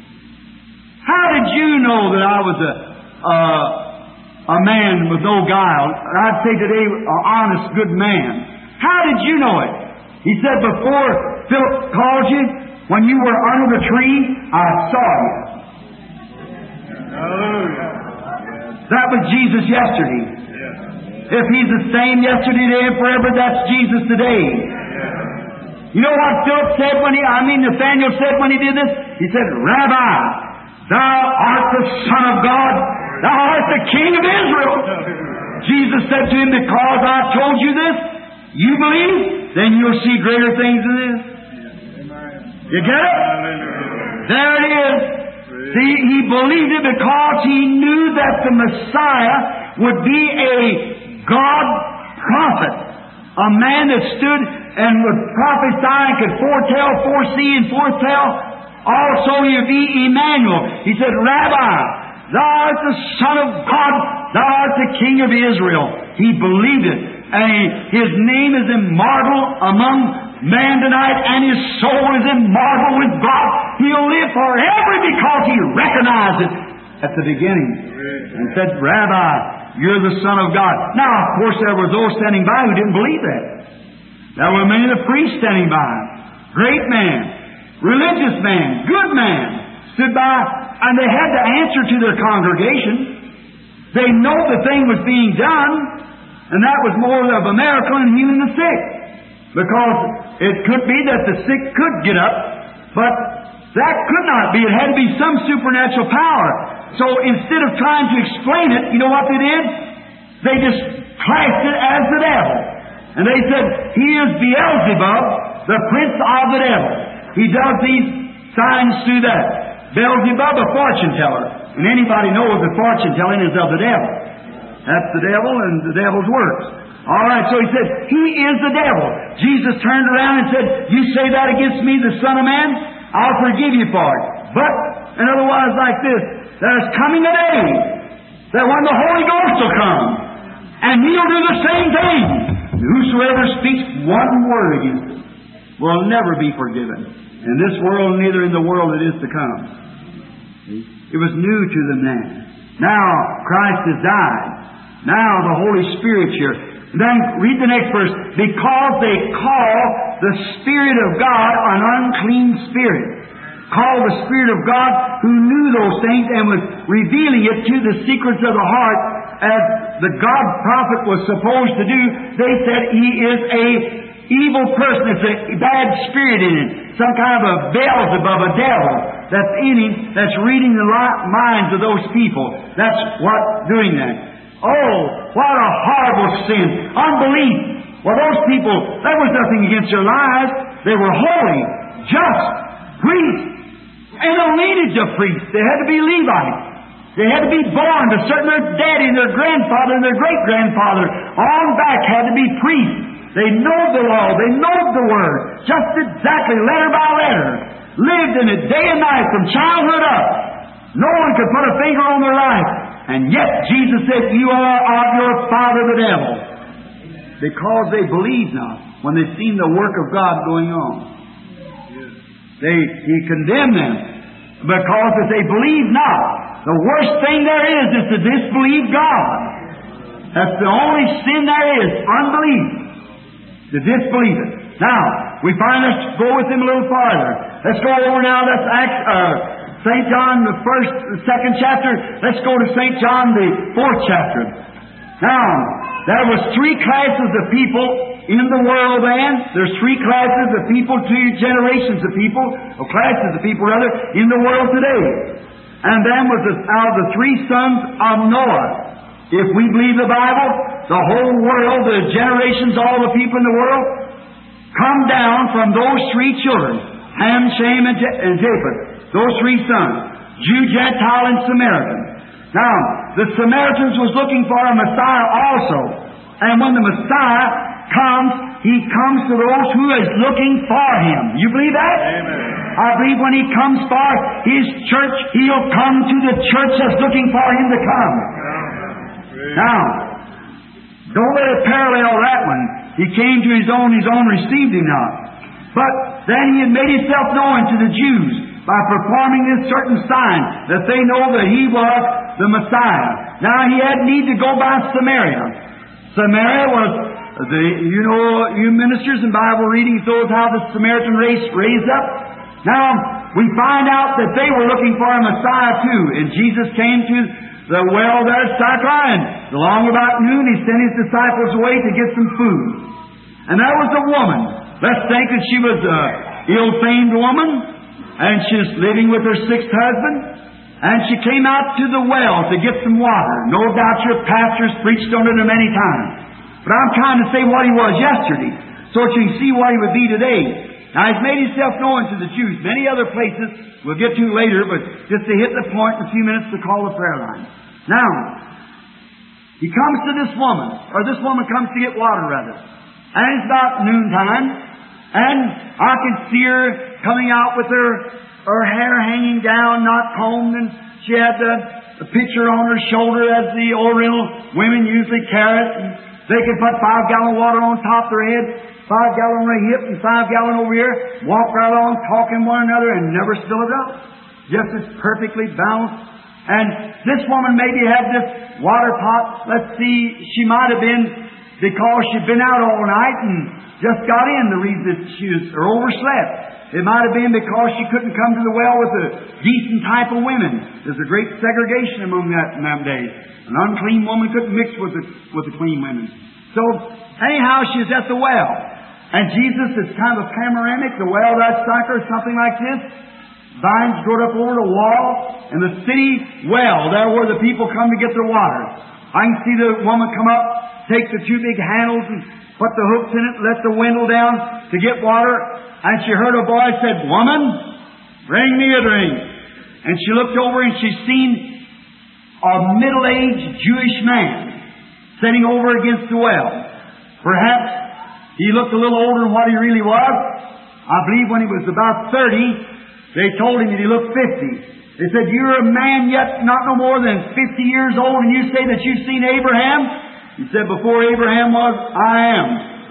How did you know that I was a uh, a man with no guile? I'd say today, an honest, good man. How did you know it?" He said, "Before Philip called you, when you were under the tree, I saw you." Hallelujah. That was Jesus yesterday. If He's the same yesterday, today, and forever, that's Jesus today. You know what Philip said when he, I mean Nathanael said when he did this? He said, "Rabbi, thou art the Son of God. Thou art the King of Israel." Jesus said to him, "Because I told you this, you believe? Then you'll see greater things than this." You get it? There it is. See, he believed it because he knew that the Messiah would be a God prophet, a man that stood and would prophesy and could foretell, foresee, and foretell. Also, he would be Emmanuel. He said, "Rabbi, thou art the Son of God, thou art the King of Israel." He believed it. And he, his name is immortal among man tonight, and his soul is immortal with God. He'll live forever because he recognized it at the beginning. And said, "Rabbi, you're the Son of God. Now, of course, there were those standing by who didn't believe that. There were many of the priests standing by. Great man, religious man, good man, stood by, and they had to answer to their congregation. They know the thing was being done, and that was more of a miracle in healing the sick. Because it could be that the sick could get up, but that could not be. It had to be some supernatural power. So instead of trying to explain it, you know what they did? They just classed it as the devil. And they said, he is Beelzebub, the prince of the devil. He does these signs through that. Beelzebub, a fortune teller. And anybody knows that fortune telling is of the devil. That's the devil and the devil's works. All right, so he said, he is the devil. Jesus turned around and said, you say that against me, the Son of Man? I'll forgive you for it. But, and otherwise like this, there's coming a day that when the Holy Ghost will come, and He'll do the same thing. Whosoever speaks one word against it will never be forgiven. In this world, neither in the world that is to come. It was new to them then. Now, Christ has died. Now, the Holy Spirit's here. Then, read the next verse. Because they call the Spirit of God an unclean spirit. Call the Spirit of God who knew those things and was revealing it to the secrets of the heart as the God prophet was supposed to do. They said he is a evil person. It's a bad spirit in him. Some kind of a Beelzebub, a devil that's in him, that's reading the minds of those people. That's what doing that. Oh, what a horrible sin. Unbelief. Well, those people, there was nothing against their lives. They were holy, just, priests. And no lineage of priests. They had to be Levites. They had to be born to certain their daddy, their grandfather, and their great-grandfather. On back had to be priests. They know the law. They know the Word. Just exactly, letter by letter. Lived in it day and night from childhood up. No one could put a finger on their life. And yet Jesus said, you are of your father the devil. Because they believed not when they've seen the work of God going on. They, He condemned them. Because if they believe not, the worst thing there is is to disbelieve God. That's the only sin there is, unbelief. To disbelieve it. Now, we find, let's go with him a little farther. Let's go over now, that's Acts, uh, Saint John, the first, the second chapter. Let's go to Saint John, the fourth chapter. Now, there was three classes of people in the world then. There's three classes of people, two generations of people, or classes of people rather, in the world today. And then was the, out of the three sons of Noah. If we believe the Bible, the whole world, the generations, all the people in the world, come down from those three children, Ham, Shem, and, Je- and Japheth. Those three sons, Jew, Gentile, and Samaritan. Now, the Samaritans was looking for a Messiah also. And when the Messiah comes, He comes to those who is looking for Him. You believe that? Amen. I believe when He comes for His church, He'll come to the church that's looking for Him to come. Amen. Now, don't let it parallel that one. He came to His own, His own received Him not. But then He had made Himself known to the Jews by performing this certain sign that they know that He was the Messiah. Now He had need to go by Samaria. Samaria was the, you know, you ministers in Bible reading knows how the Samaritan race raised up. Now we find out that they were looking for a Messiah too, and Jesus came to the well there at Sychar, and along about noon He sent His disciples away to get some food. And there was a woman. Let's think that she was an ill-famed woman. And she was living with her sixth husband. And she came out to the well to get some water. No doubt your pastors preached on it many times. But I'm trying to say what he was yesterday, so that you can see what he would be today. Now He's made Himself known to the Jews. Many other places we'll get to later, but just to hit the point in a few minutes to call the prayer line. Now, He comes to this woman, or this woman comes to get water rather. And it's about noontime. And I can see her coming out with her, her hair hanging down, not combed, and she had the, the pitcher on her shoulder as the Oriental women usually carry it. And they could put five gallon water on top of their head, five gallon on their hip, and five gallon over here, walk right along talking one another and never spill a drop. Just as perfectly balanced. And this woman maybe had this water pot. Let's see, she might have been because she'd been out all night and just got in. The reason that she was or overslept. It might have been because she couldn't come to the well with a decent type of women. There's a great segregation among that in them days. An unclean woman couldn't mix with the with the clean women. So anyhow, she's at the well. And Jesus is kind of a panoramic, the well that's like or something like this. Vines growed up over the wall, and the city well, there where the people come to get their water. I can see the woman come up, take the two big handles and put the hooks in it, let the windle down to get water. And she heard a voice said, "Woman, bring me a drink." And she looked over and she seen a middle-aged Jewish man sitting over against the well. Perhaps he looked a little older than what he really was. I believe when he was about thirty, they told him that he looked fifty. They said, "You're a man yet not no more than fifty years old, and you say that you've seen Abraham?" He said, "Before Abraham was, I am."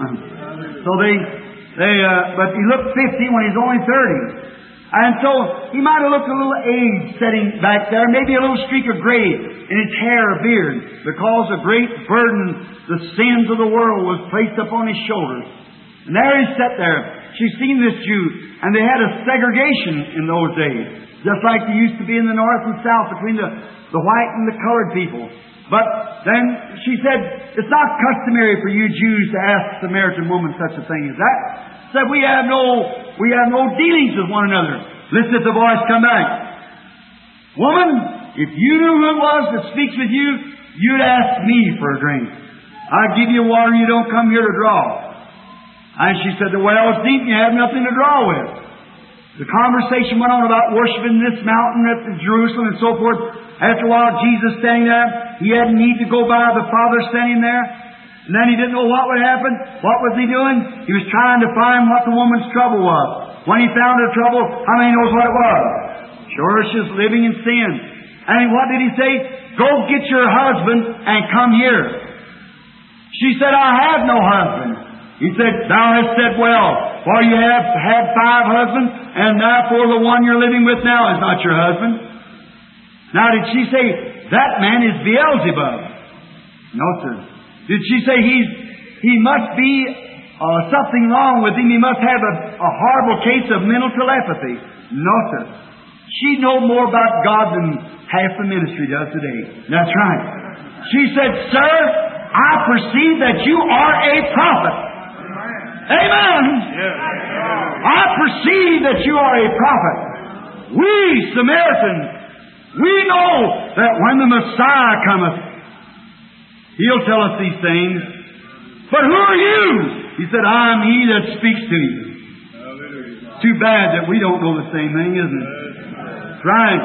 So they, they, uh, but he looked fifty when he's only thirty. And so he might have looked a little aged sitting back there, maybe a little streak of gray in his hair or beard, because a great burden, the sins of the world, was placed upon his shoulders. And there he sat there. She's seen this Jew, and they had a segregation in those days, just like they used to be in the north and south between the, the white and the colored people. But then she said, "It's not customary for you Jews to ask a Samaritan woman such a thing as that." Said, "We have no, we have no dealings with one another." Listen to the voice come back. "Woman, if you knew who it was that speaks with you, you'd ask me for a drink. I give you water, you don't come here to draw." And she said, "The well is deep and you have nothing to draw with." The conversation went on about worshiping this mountain at Jerusalem and so forth. After a while, Jesus standing there, he had need to go by the Father standing there. And then he didn't know what would happen. What was he doing? He was trying to find what the woman's trouble was. When he found her trouble, how many knows what it was? Sure, she's living in sin. And what did he say? "Go get your husband and come here." She said, "I have no husband." He said, "Thou hast said well, for you have had five husbands, and therefore the one you're living with now is not your husband." Now, did she say, "That man is Beelzebub"? No, sir. Did she say, he's, he must be uh, something wrong with him, he must have a, a horrible case of mental telepathy? No, sir. She knows more about God than half the ministry does today. That's right. She said, "Sir, I perceive that you are a prophet." Amen. I perceive that you are a prophet. We, Samaritans, we know that when the Messiah cometh, He'll tell us these things. But who are you? He said, "I'm He that speaks to you." Too bad that we don't know the same thing, isn't it? That's right.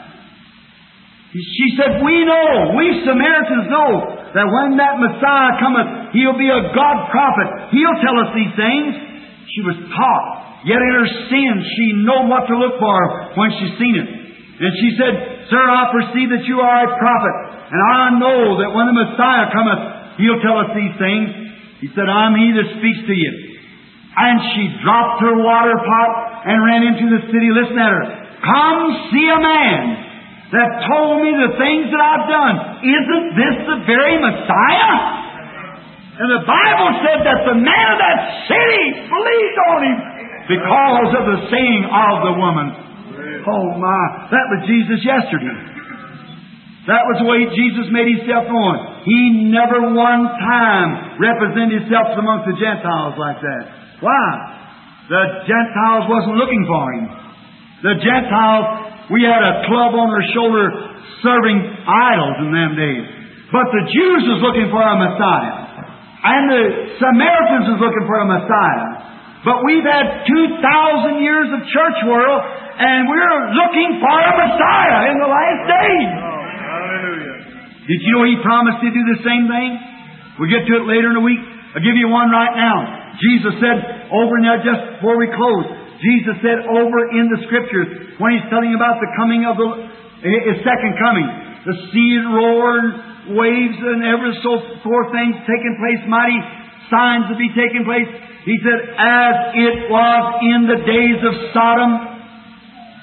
She said, "We know, we Samaritans know that when that Messiah cometh, He'll be a God prophet. He'll tell us these things." She was taught, yet in her sin she knew what to look for when she seen it. And she said, "Sir, I perceive that you are a prophet, and I know that when the Messiah cometh, He'll tell us these things." He said, "I'm He that speaks to you." And she dropped her water pot and ran into the city. Listen at her. "Come see a man that told me the things that I've done. Isn't this the very Messiah?" And the Bible said that the man of that city believed on Him because of the saying of the woman. Oh my, that was Jesus yesterday. That was the way Jesus made Himself known. He never one time represented Himself amongst the Gentiles like that. Why? The Gentiles wasn't looking for Him. The Gentiles, we had a club on our shoulder serving idols in them days. But the Jews was looking for a Messiah. And the Samaritans was looking for a Messiah. But we've had two thousand years of church world, and we're looking for a Messiah in the last days. Hallelujah. Did you know He promised to do the same thing? We'll get to it later in the week. I'll give you one right now. Jesus said over now, just before we close, Jesus said over in the Scriptures, when He's telling about the coming of the His second coming, the sea roared, waves and ever so forth things taking place, mighty signs to be taking place. He said, "As it was in the days of Sodom,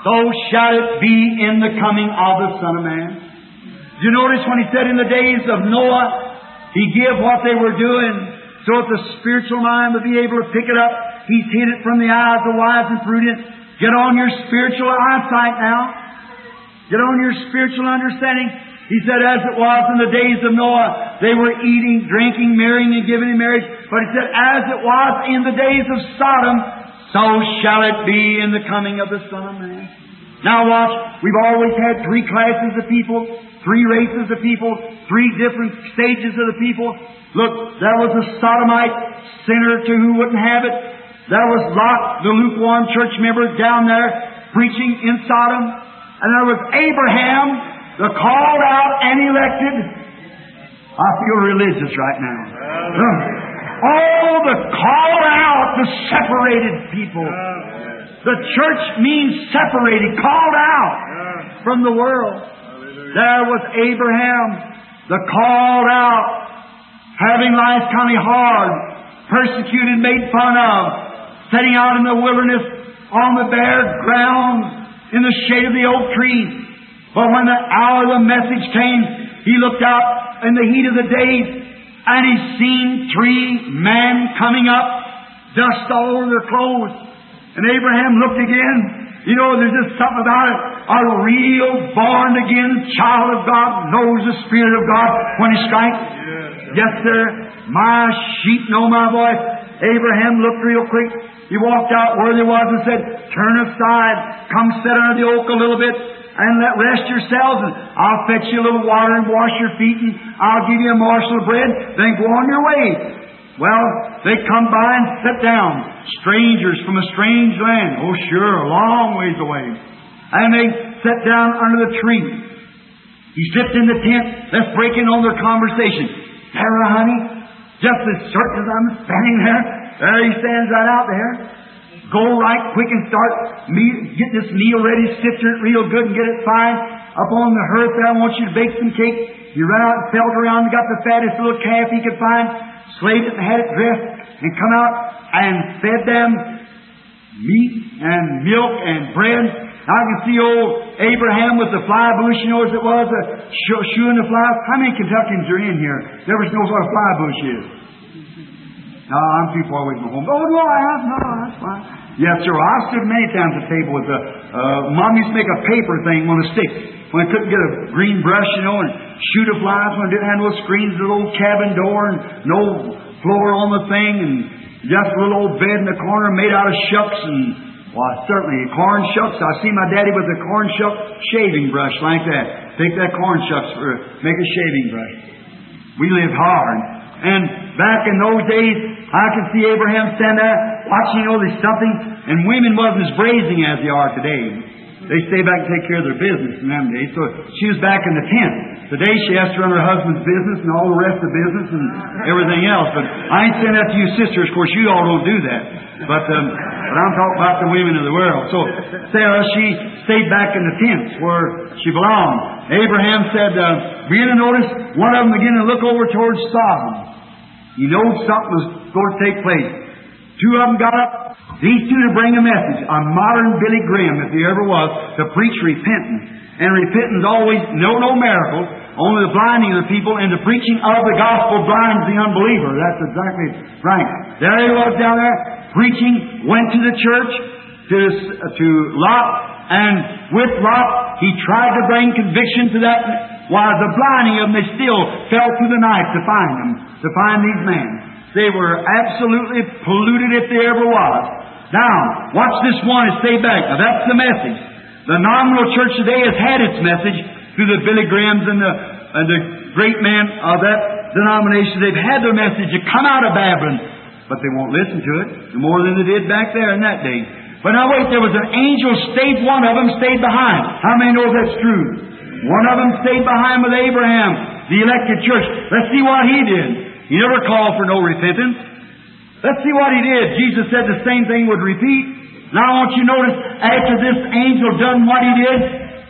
so shall it be in the coming of the Son of Man. Did you notice when He said in the days of Noah, He gave what they were doing so that the spiritual mind would be able to pick it up. He's hid it from the eyes of the wise and prudent. Get on your spiritual eyesight now. Get on your spiritual understanding. He said, as it was in the days of Noah, they were eating, drinking, marrying, and giving in marriage. But He said, as it was in the days of Sodom, so shall it be in the coming of the Son of Man. Now watch, we've always had three classes of people, three races of people, three different stages of the people. Look, there was a sodomite sinner to who wouldn't have it. There was Lot, the lukewarm church member down there preaching in Sodom. And there was Abraham, the called out and elected. I feel religious right now. Oh, the called out, the separated people. The church means separated, called out from the world. There was Abraham, the called out, having life kind of hard, persecuted, made fun of, setting out in the wilderness on the bare ground in the shade of the oak tree. But when the hour of the message came, he looked out in the heat of the day, and he seen three men coming up, dust all over their clothes. And Abraham looked again. You know, there's just something about it. A real born-again child of God knows the Spirit of God when He strikes. Yes, yes, sir. My sheep know my voice. Abraham looked real quick. He walked out where there was and said, turn aside. Come sit under the oak a little bit and let rest yourselves. And I'll fetch you a little water and wash your feet, and I'll give you a morsel of bread. Then go on your way. Well, they come by and sit down. Strangers from a strange land. Oh, sure, a long ways away. And they sat down under the tree. He slipped in the tent. Let's break in on their conversation. Sarah, honey, just as certain as I'm standing there, there he stands right out there. Go right quick and start me- get this meal ready, sift it real good and get it fine. Up on the hearth there, I want you to bake some cake. He ran out and felt around and got the fattest little calf he could find, slaved it and had it dressed, and come out and fed them meat and milk and bread. Now I can see old Abraham with the fly bush, you know as it was, uh, sh- shooing the flies. How many Kentuckians are in here? Never knows what a fly bush is. No, I'm too far away from home. Oh, no, I have. No, that's fine. Yes, sir. I stood many times at the table with the, uh, Mom used to make a paper thing on a stick. When I couldn't get a green brush, you know, and shoot a flies when I didn't have no screens, the old cabin door, and no floor on the thing, and just a little old bed in the corner made out of shucks, and, well, certainly, corn shucks. I see my daddy with a corn shuck shaving brush like that. Take that corn shucks for, make a shaving brush. We lived hard. And back in those days, I could see Abraham stand there watching, you know, there's something, and women wasn't as brazen as they are today. They stay back and take care of their business in them days. So she was back in the tent. Today she has to run her husband's business and all the rest of the business and everything else. But I ain't saying that to you sisters. Of course, you all don't do that. But, um, but I'm talking about the women of the world. So Sarah, she stayed back in the tents where she belonged. Abraham said, uh, begin to notice one of them began to look over towards Sodom. He knew something was going to take place. Two of them got up. These two to bring a message, a modern Billy Graham, if he ever was, to preach repentance. And repentance always, no, no miracles, only the blinding of the people, and the preaching of the gospel blinds the unbeliever. That's exactly right. There he was down there, preaching, went to the church, to, to Lot, and with Lot, he tried to bring conviction to that, while the blinding of them, they still fell through the night to find them, to find these men. They were absolutely polluted if they ever was. Now, watch this one and stay back. Now, that's the message. The nominal church today has had its message through the Billy Grahams and the, and the great men of that denomination. They've had their message to come out of Babylon, but they won't listen to it no more than they did back there in that day. But now wait, there was an angel stayed, one of them stayed behind. How many know that's true? One of them stayed behind with Abraham, the elected church. Let's see what he did. He never called for no repentance. Let's see what he did. Jesus said the same thing would repeat. Now I want you to notice, after this angel done what he did,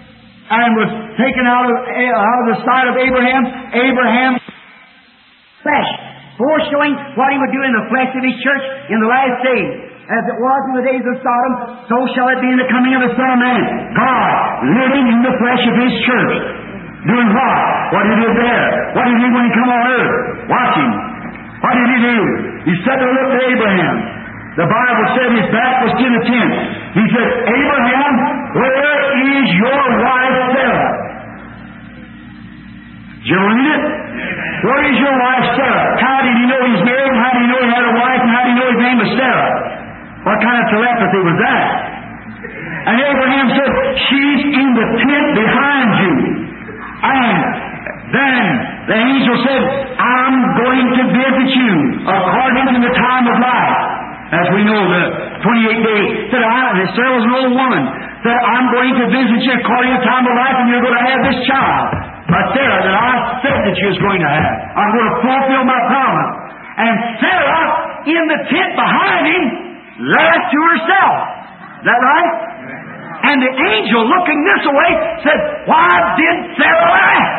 and was taken out of, out of the sight of Abraham, Abraham flesh, foreshowing what he would do in the flesh of his church in the last days. As it was in the days of Sodom, so shall it be in the coming of the Son of Man. God living in the flesh of His church. Doing what? What did He do there? What did He do when He come on earth? Watch Him. What did He do? He said to look to Abraham. The Bible said His back was to the tent. He said, Abraham, where is your wife Sarah? Did you read it? Where is your wife Sarah? How did he know he's married? How did he know he had a wife? And how did he know his name was Sarah? What kind of telepathy was that? And Abraham said, she's in the tent behind you. And then the angel said, I'm going to visit you according to the time of life. As we know, the twenty-eight day said, I, Sarah was an old woman. Said, I'm going to visit you according to the time of life, and you're going to have this child. But Sarah, that I said that you was going to have. I'm going to fulfill my promise. And Sarah, in the tent behind him, laughed to herself. Is that right? And the angel, looking this way, said, why did Sarah laugh?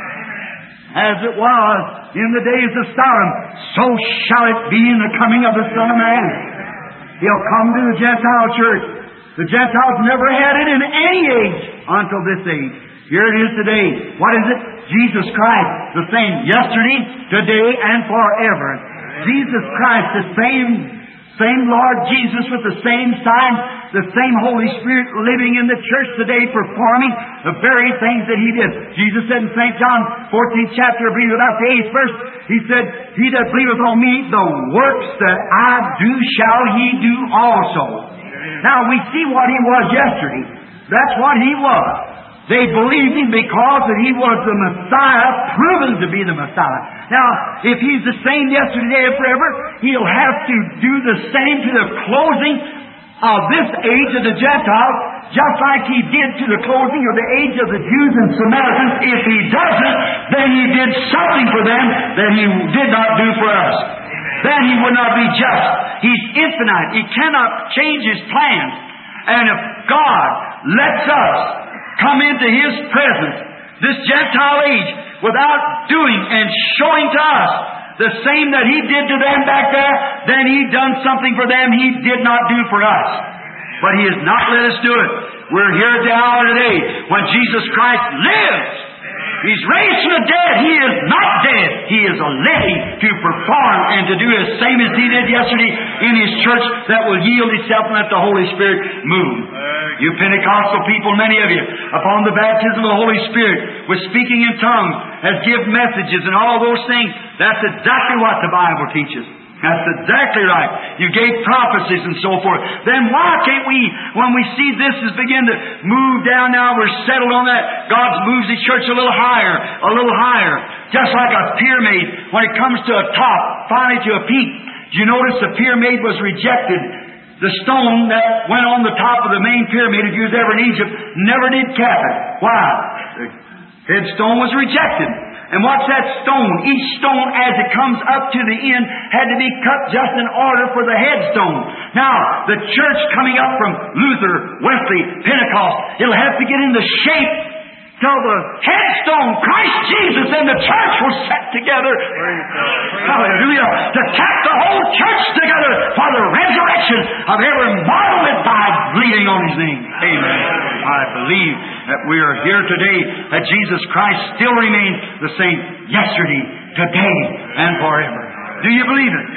As it was in the days of Sodom, so shall it be in the coming of the Son of Man. He'll come to the Gentile church. The Gentiles never had it in any age until this age. Here it is today. What is it? Jesus Christ, the same yesterday, today, and forever. Jesus Christ, the same, same Lord Jesus with the same sign, the same Holy Spirit living in the church today, performing the very things that He did. Jesus said in Saint John fourteenth chapter, I believe about the eighth verse, He said, He that believeth on me, the works that I do shall he do also. Now we see what He was yesterday. That's what He was. They believed Him because that He was the Messiah, proven to be the Messiah. Now, if He's the same yesterday and forever, He'll have to do the same to the closing of this age of the Gentiles, just like He did to the closing of the age of the Jews and Samaritans. If He doesn't, then He did something for them that He did not do for us. Then He would not be just. He's infinite. He cannot change His plans. And if God lets us come into His presence, this Gentile age, without doing and showing to us the same that He did to them back there, then He done something for them He did not do for us. But He has not let us do it. We're here at the hour today when Jesus Christ lives. He's raised from the dead. He is not dead. He is a living to perform and to do the same as He did yesterday in His church that will yield itself and let the Holy Spirit move. You Pentecostal people, many of you, upon the baptism of the Holy Spirit, with speaking in tongues, has give messages and all those things. That's exactly what the Bible teaches. That's exactly right. You gave prophecies and so forth. Then why can't we, when we see this is begin to move down now, we're settled on that, God moves His church a little higher, a little higher. Just like a pyramid, when it comes to a top, finally to a peak. Do you notice the pyramid was rejected? The stone that went on the top of the main pyramid, if you was ever in Egypt, never did cap it. Why? The headstone was rejected. And what's that stone? Each stone, as it comes up to the end, had to be cut just in order for the headstone. Now, the church coming up from Luther, Wesley, Pentecost, it'll have to get into shape till the headstone, Christ Jesus, and the church will set together. Hallelujah. To cap the whole church together for the resurrection of every mortal that died bleeding on His name. Amen. I believe that we are here today, that Jesus Christ still remains the same yesterday, today, and forever. Do you believe it?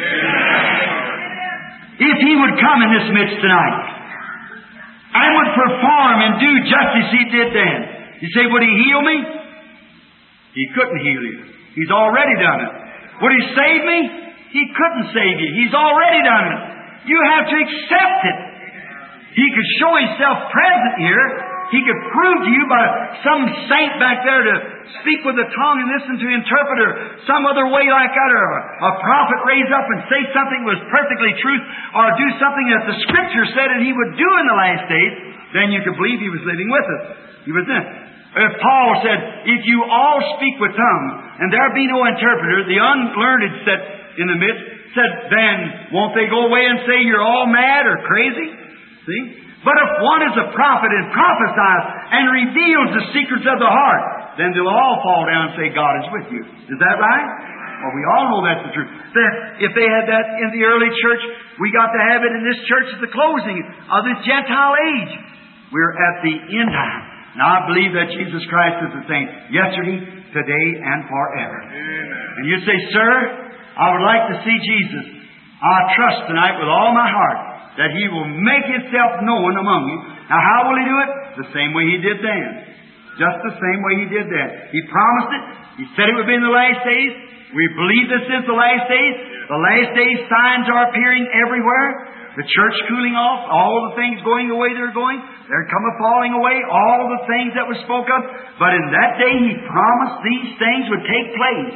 If He would come in this midst tonight and would perform and do just as He did then, you say, would He heal me? He couldn't heal you. He's already done it. Would He save me? He couldn't save you. He's already done it. You have to accept it. He could show Himself present here. He could prove to you by some saint back there to speak with the tongue and listen to interpret, or some other way like that, or a, a prophet raise up and say something was perfectly truth, or do something that the Scripture said that He would do in the last days. Then you could believe He was living with us. He was in. If Paul said, if you all speak with tongues, and there be no interpreter, the unlearned said in the midst, said, then won't they go away and say you're all mad or crazy? See? But if one is a prophet and prophesies and reveals the secrets of the heart, then they'll all fall down and say God is with you. Is that right? Well, we all know that's the truth. That if they had that in the early church, we got to have it in this church at the closing of this Gentile age. We're at the end time. Now, I believe that Jesus Christ is the same yesterday, today, and forever. Amen. And you say, sir, I would like to see Jesus. I trust tonight with all my heart that He will make Himself known among you. Now, how will He do it? The same way He did then. Just the same way He did then. He promised it. He said it would be in the last days. We believe this is the last days. The last days signs are appearing everywhere. The church cooling off, all the things going the way they're going. There come a falling away, all the things that were spoke of. But in that day He promised these things would take place.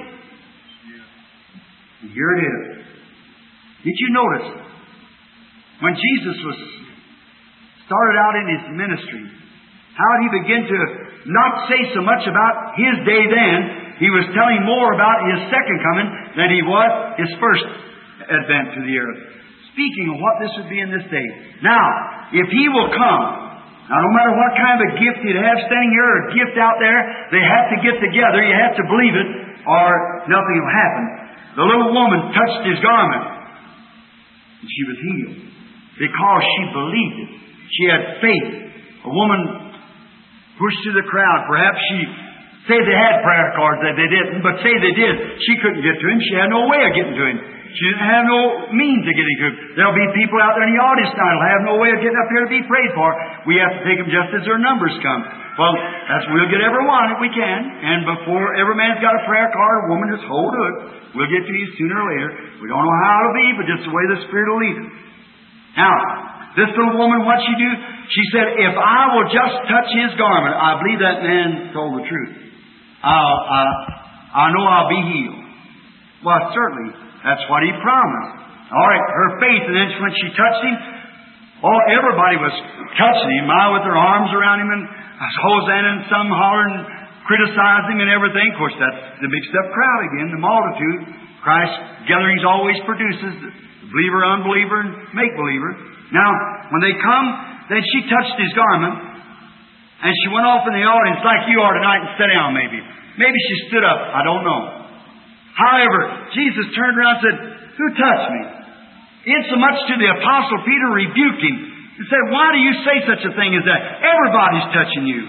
And here it is. Did you notice when Jesus was started out in His ministry, how He began to not say so much about His day then? He was telling more about His second coming than He was His first advent to the earth. Speaking of what this would be in this day. Now, if He will come, now no matter what kind of a gift you'd have standing here or a gift out there, they have to get together. You have to believe it or nothing will happen. The little woman touched His garment and she was healed because she believed it. She had faith. A woman pushed through the crowd. Perhaps she say they had prayer cards, that they didn't, but say they did. She couldn't get to Him. She had no way of getting to Him. She didn't have no means of getting to Him. There'll be people out there in the audience tonight who'll have no way of getting up here to be prayed for. We have to take them just as their numbers come. Well, that's we'll get every one if we can. And before every man's got a prayer card, a woman just hold it. We'll get to you sooner or later. We don't know how it'll be, but just the way the Spirit will lead us. Now, this little woman, what she do? She said, if I will just touch His garment, I believe that man told the truth. I'll, I, I know I'll be healed. Well, certainly, that's what He promised. All right, her faith, and then when she touched Him, oh, everybody was touching Him, I with their arms around Him, and Hosanna, and some hollering, criticizing Him and everything. Of course, that's the mixed up crowd again, the multitude. Christ's gatherings always produces the believer, unbeliever, and make-believer. Now, when they come, then she touched His garment, and she went off in the audience like you are tonight and sat down maybe. Maybe she stood up. I don't know. However, Jesus turned around and said, who touched me? Insomuch to the Apostle Peter rebuked him and said, why do you say such a thing as that? Everybody's touching you.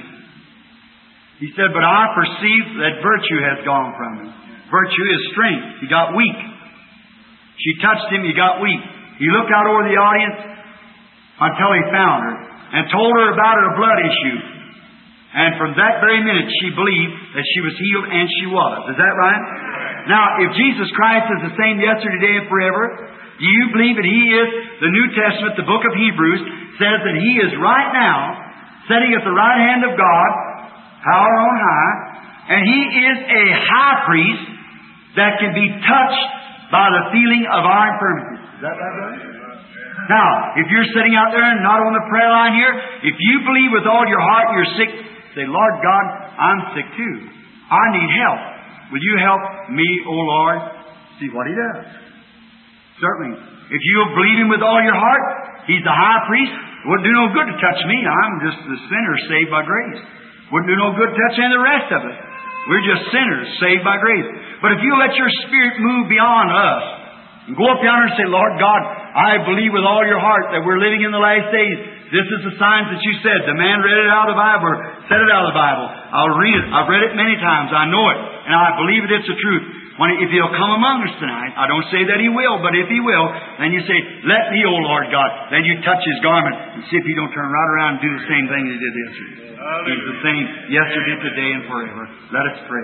He said, but I perceive that virtue has gone from him. Virtue is strength. He got weak. She touched him, he got weak. He looked out over the audience until he found her and told her about her blood issue. And from that very minute, she believed that she was healed, and she was. Is that right? Now, if Jesus Christ is the same yesterday, today, and forever, do you believe that He is, the New Testament, the book of Hebrews, says that He is right now sitting at the right hand of God, power on high, and He is a high priest that can be touched by the feeling of our infirmities. Is that right, brother? Now, if you're sitting out there and not on the prayer line here, if you believe with all your heart you're sick, say, Lord God, I'm sick too. I need help. Will you help me, O Lord? See what He does. Certainly. If you'll believe Him with all your heart, He's the high priest. It wouldn't do no good to touch me. I'm just the sinner saved by grace. Wouldn't do no good to touch any of the rest of us. We're just sinners saved by grace. But if you let your Spirit move beyond us and go up yonder and say, Lord God, I believe with all your heart that we're living in the last days. This is the signs that you said. The man read it out of the Bible, or said it out of the Bible. I'll read it. I've read it many times. I know it. And I believe it. It's the truth. When, if He'll come among us tonight, I don't say that He will, but if He will, then you say, let me, O Lord God. Then you touch His garment and see if He don't turn right around and do the same thing He did yesterday. He's the same yesterday, today, and forever. Let us pray.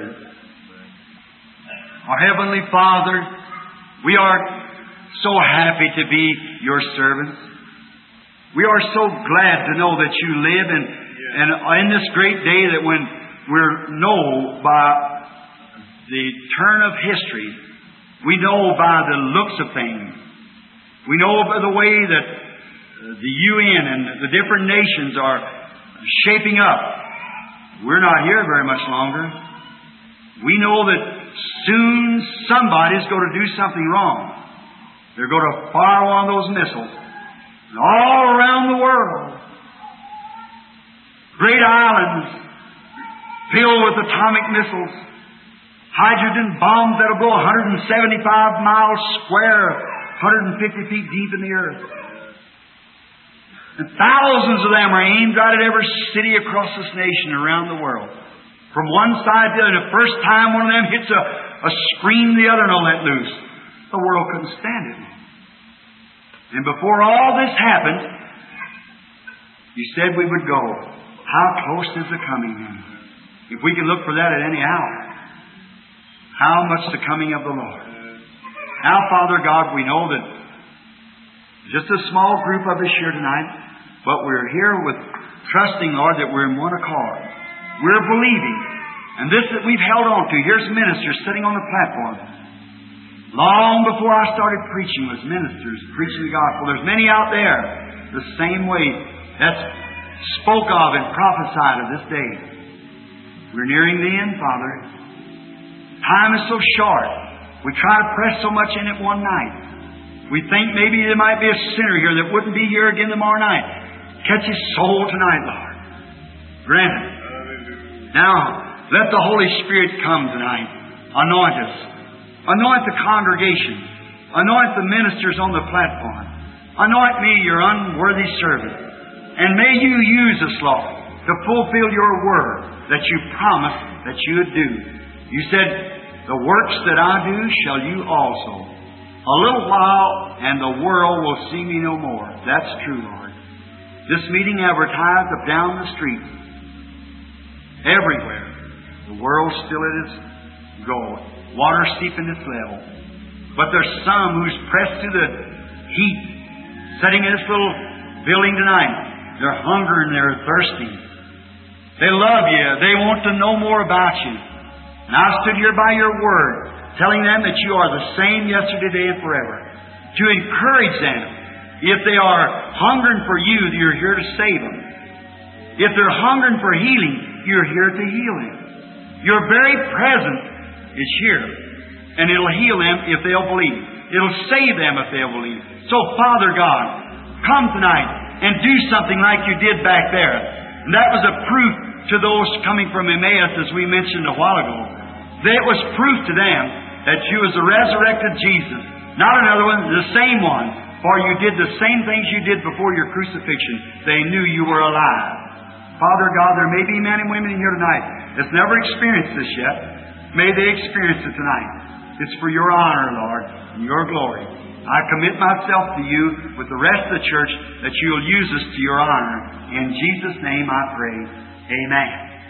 Our Heavenly Father, we are so happy to be Your servants. We are so glad to know that You live in, and in this great day that when we know by the turn of history, we know by the looks of things, we know by the way that the U N and the different nations are shaping up. We're not here very much longer. We know that soon somebody's going to do something wrong. They're going to fire on those missiles. And all around the world, great islands filled with atomic missiles, hydrogen bombs that'll go one hundred seventy-five miles square, one hundred fifty feet deep in the earth. And thousands of them are aimed right at every city across this nation, around the world. From one side to the other. The first time one of them hits a, a scream, the other will let loose. The world couldn't stand it. And before all this happened, He said we would go. How close is the coming then? If we can look for that at any hour. How much the coming of the Lord. Now, Father God, we know that just a small group of us here tonight, but we're here with trusting, Lord, that we're in one accord. We're believing. And this that we've held on to, here's ministers sitting on the platform. Long before I started preaching was ministers preaching the gospel. There's many out there the same way that's spoke of and prophesied of this day. We're nearing the end, Father. Time is so short. We try to press so much in it one night. We think maybe there might be a sinner here that wouldn't be here again tomorrow night. Catch his soul tonight, Lord. Grant it. Now, let the Holy Spirit come tonight. Anoint us. Anoint the congregation. Anoint the ministers on the platform. Anoint me, your unworthy servant. And may you use us, Lord, to fulfill your word that you promised that you would do. You said, the works that I do shall you also. A little while, and the world will see me no more. That's true, Lord. This meeting advertised up down the street. Everywhere. The world's still at its goal. Water's steeping its level. But there's some who's pressed to the heat, sitting in this little building tonight. They're hungry and they're thirsty. They love you. They want to know more about you. And I stood here by your word, telling them that you are the same yesterday, today, and forever. To encourage them. If they are hungering for you, you're here to save them. If they're hungering for healing, you're here to heal them. Your very presence is here. And it'll heal them if they'll believe. It'll save them if they'll believe. So, Father God, come tonight and do something like you did back there. And that was a proof to those coming from Emmaus, as we mentioned a while ago. That was proof to them that you was the resurrected Jesus. Not another one, the same one. For you did the same things you did before your crucifixion. They knew you were alive. Father God, there may be men and women here tonight that's never experienced this yet. May they experience it tonight. It's for your honor, Lord, and your glory. I commit myself to you with the rest of the church that you'll use us to your honor. In Jesus' name I pray. Amen.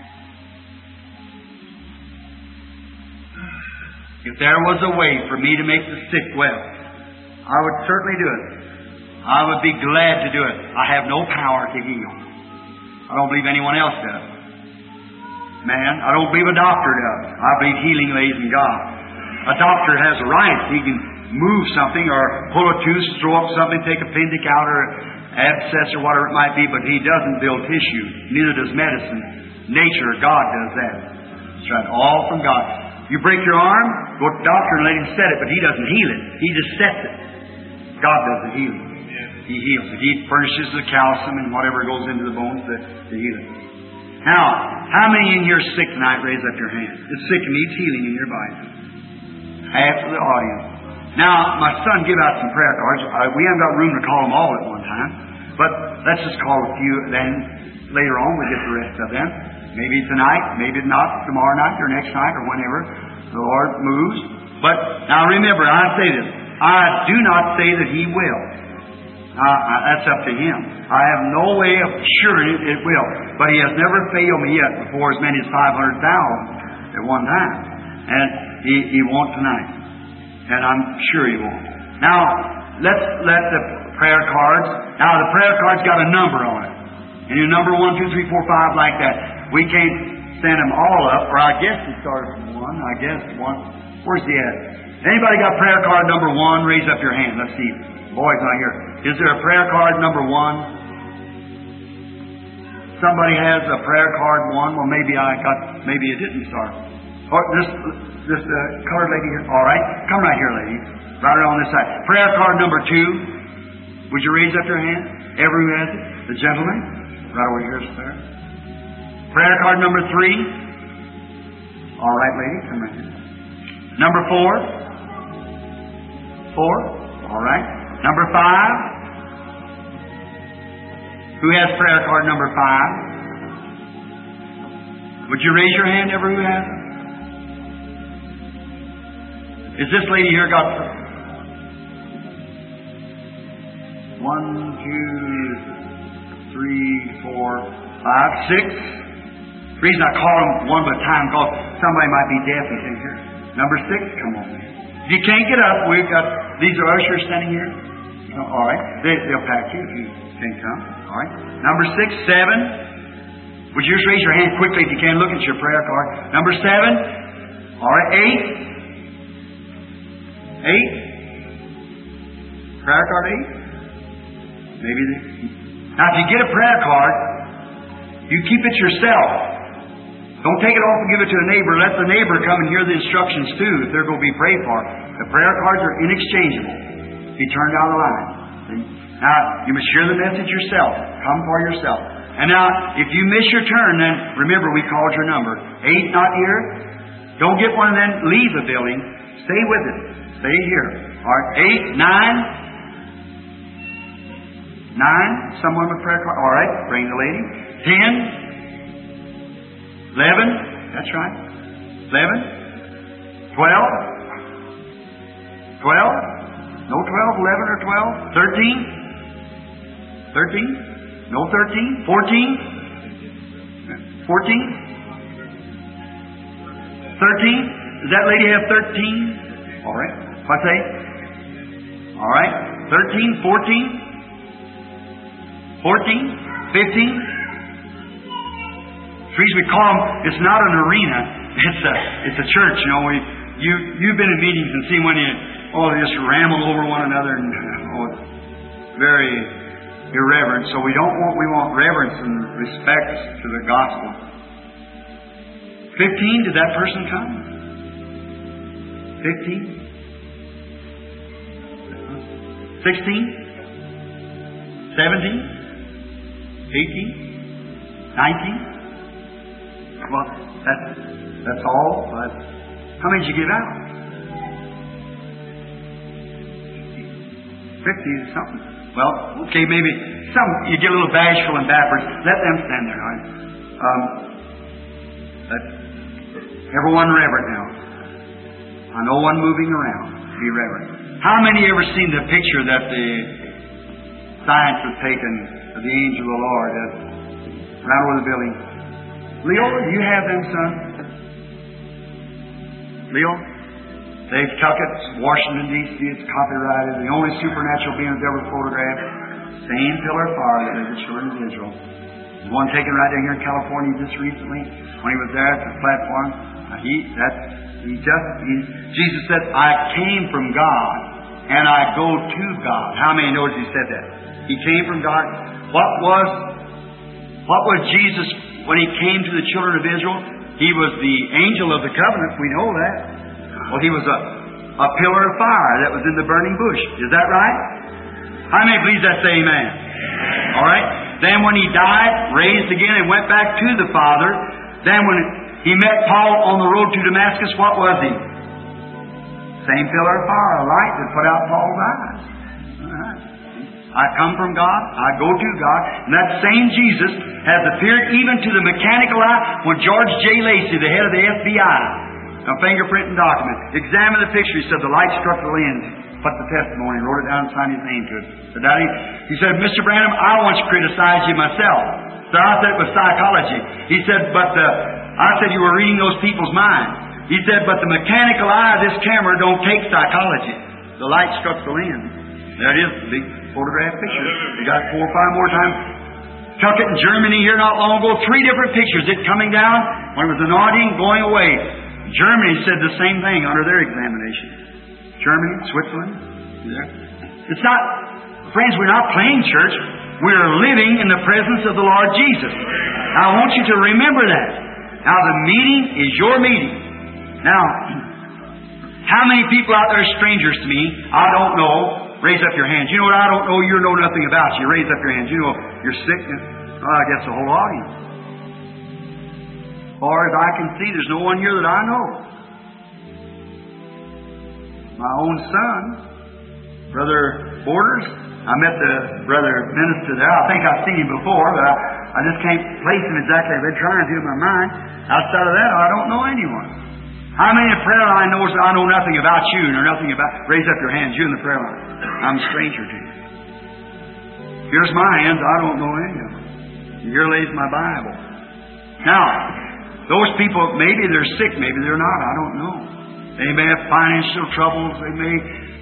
If there was a way for me to make the sick well, I would certainly do it. I would be glad to do it. I have no power to heal. I don't believe anyone else does. Man, I don't believe a doctor does. I believe healing lays in God. A doctor has a right. He can move something or pull a tooth, throw up something, take appendix out or abscess or whatever it might be, but he doesn't build tissue. Neither does medicine. Nature, God does that. That's right. All from God. You break your arm, go to the doctor and let him set it, but he doesn't heal it. He just sets it. God does the healing. He heals it. He furnishes the calcium and whatever goes into the bones to, to heal it. Now, how many in here are sick tonight? Raise up your hand. It's sick and needs healing in your body. Half of the audience. Now, my son gave out some prayer cards. Uh, we haven't got room to call them all at one time. But let's just call a few. Then later on we'll get the rest of them. Maybe tonight, maybe not tomorrow night or next night or whenever the Lord moves. But now remember, I say this. I do not say that He will. Uh, that's up to Him. I have no way of assuring it, it will. But He has never failed me yet before as many as five hundred thousand at one time. And He, he won't tonight. And I'm sure He won't. Now, let's let the prayer cards. Now, the prayer card's got a number on it. And your number one, two, three, four, five, like that. We can't send them all up, or I guess it started from one. I guess one. Where's the at? Anybody got prayer card number one? Raise up your hand. Let's see. Boy's not here. Is there a prayer card number one? Somebody has a prayer card one. Well, maybe I got. Maybe it didn't start. Or this this uh, colored lady here. All right, come right here, lady. Right around this side. Prayer card number two. Would you raise up your hand? Everyone has it. The gentleman, right over here, sir. Prayer card number three. All right, lady, come right here. Number four? Four? All right. Number five? Who has prayer card number five? Would you raise your hand, ever who has it? Is this lady here got one, two, three, four, five, six? The reason I call them one at a time, because somebody might be deaf and think here. Number six, come on. If you can't get up, we've got, these are ushers standing here. Oh, all right. They, they'll pack you if you can't come. All right. Number six, seven. Would you just raise your hand quickly if you can? Look at your prayer card. Number seven. All right. Eight. Eight. Prayer card eight. Maybe. They, now, if you get a prayer card, you keep it yourself. Don't take it off and give it to a neighbor. Let the neighbor come and hear the instructions too, if they're going to be prayed for. The prayer cards are inexchangeable. You turn down the line. See? Now, you must share the message yourself. Come for yourself. And now, if you miss your turn, then remember we called your number. Eight, not here. Don't get one and then leave the building. Stay with it. Stay here. All right. Eight, nine. Nine. Someone with prayer card. All right. Bring the lady. Ten. Eleven. That's right. Eleven. Twelve. Twelve. No twelve. Eleven or twelve. Thirteen. Thirteen. No thirteen. Fourteen. Fourteen. Thirteen. Does that lady have thirteen? All right. What's that? All right. Thirteen. Fourteen. Fourteen. Fifteen. The reason we call them, it's not an arena. It's a, it's a church. You know, we, you, you've been in meetings and seen when you, oh, they just ramble over one another and, oh, it's very irreverent. So we don't want, we want reverence and respect to the gospel. Fifteen, did that person come? Fifteen? Sixteen? Seventeen? Eighteen? Nineteen? Well, that's, that's all, but how many did you get out? Fifty or something. Well, okay, maybe some, you get a little bashful and backwards. Let them stand there, all right? Um, let everyone reverent now. I know one moving around. Be reverent. How many ever seen the picture that the science was taken of the angel of the Lord that ran over the building? Leo, you have them, son? Leo? They've took it. It's Washington, D C It's copyrighted. The only supernatural being that's ever photographed. Same pillar of fire that is the children of Israel. There's one taken right down here in California just recently. When he was there at the platform, he, that's, he just, he, Jesus said, I came from God and I go to God. How many knows he said that? He came from God. What was, what was Jesus when he came to the children of Israel? He was the angel of the covenant. We know that. Well, he was a, a pillar of fire that was in the burning bush. Is that right? How many believes that? Say amen. All right. Then when he died, raised again, and went back to the Father, then when he met Paul on the road to Damascus, what was he? Same pillar of fire, a light that put out Paul's eyes. All right. I come from God, I go to God, and that same Jesus has appeared even to the mechanical eye when George J. Lacey, the head of the F B I, a fingerprint and document, examined the picture. He said the light struck the lens, put the testimony, wrote it down and signed his name to it. So Daddy, he said, Mister Branham, I once criticized you myself. So I said it was psychology. He said, but the, I said you were reading those people's minds. He said, but the mechanical eye of this camera don't take psychology. The light struck the lens. There it is, the big photograph picture. You got four or five more times. Took it in Germany here not long ago. Three different pictures. It coming down when it was anointing, going away. Germany said the same thing under their examination. Germany, Switzerland. There. It's not, friends, we're not playing church. We're living in the presence of the Lord Jesus. I want you to remember that. Now the meeting is your meeting. Now, how many people out there are strangers to me? I don't know. Raise up your hands. You know what I don't know? You know nothing about you. Raise up your hands. You know your sickness. Oh, I guess the whole audience. Or as I can see, there's no one here that I know. my own son, Brother Borders. I met the brother minister there. I think I've seen him before, but I, I just can't place him exactly. I've been trying to in my mind. Outside of that, I don't know anyone. How many in the prayer line knows that I know nothing about you, nor nothing about... Raise up your hands, you in the prayer line. I'm a stranger to you. Here's my hands, I don't know any of them. Here lays my Bible. Now, those people, maybe they're sick, maybe they're not, I don't know. They may have financial troubles, they may...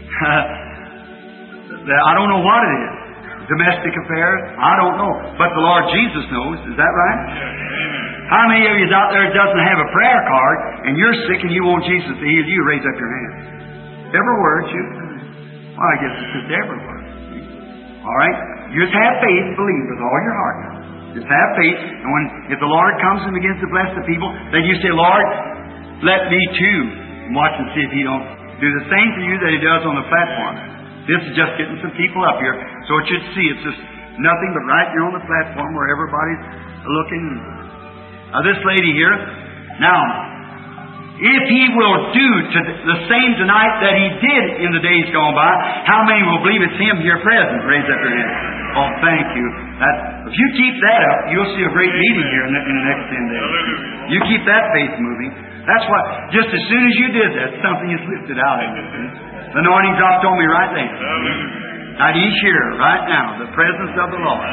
I don't know what it is. Domestic affairs, I don't know. But the Lord Jesus knows, is that right? How many of you out there doesn't have a prayer card, and you're sick and you want Jesus to heal you? Raise up your hand. Every word, you... Well, I guess it's just every word. All right? You just have faith, believe with all your heart now. Just have faith, and when if the Lord comes and begins to bless the people, then you say, Lord, let me too. And watch and see if He don't do the same to you that He does on the platform. This is just getting some people up here, so it should see it's just nothing but right here on the platform where everybody's looking. Now this lady here, now, if He will do to the same tonight that He did in the days gone by, how many will believe it's Him here present? Raise up your hand. Oh, thank you. That, if you keep that up, you'll see a great meeting here in the, in the next ten days. You keep that faith moving. That's what, just as soon as you did that, something is lifted out of you. The anointing dropped on me right there. Now He's here, right now, the presence of the Lord.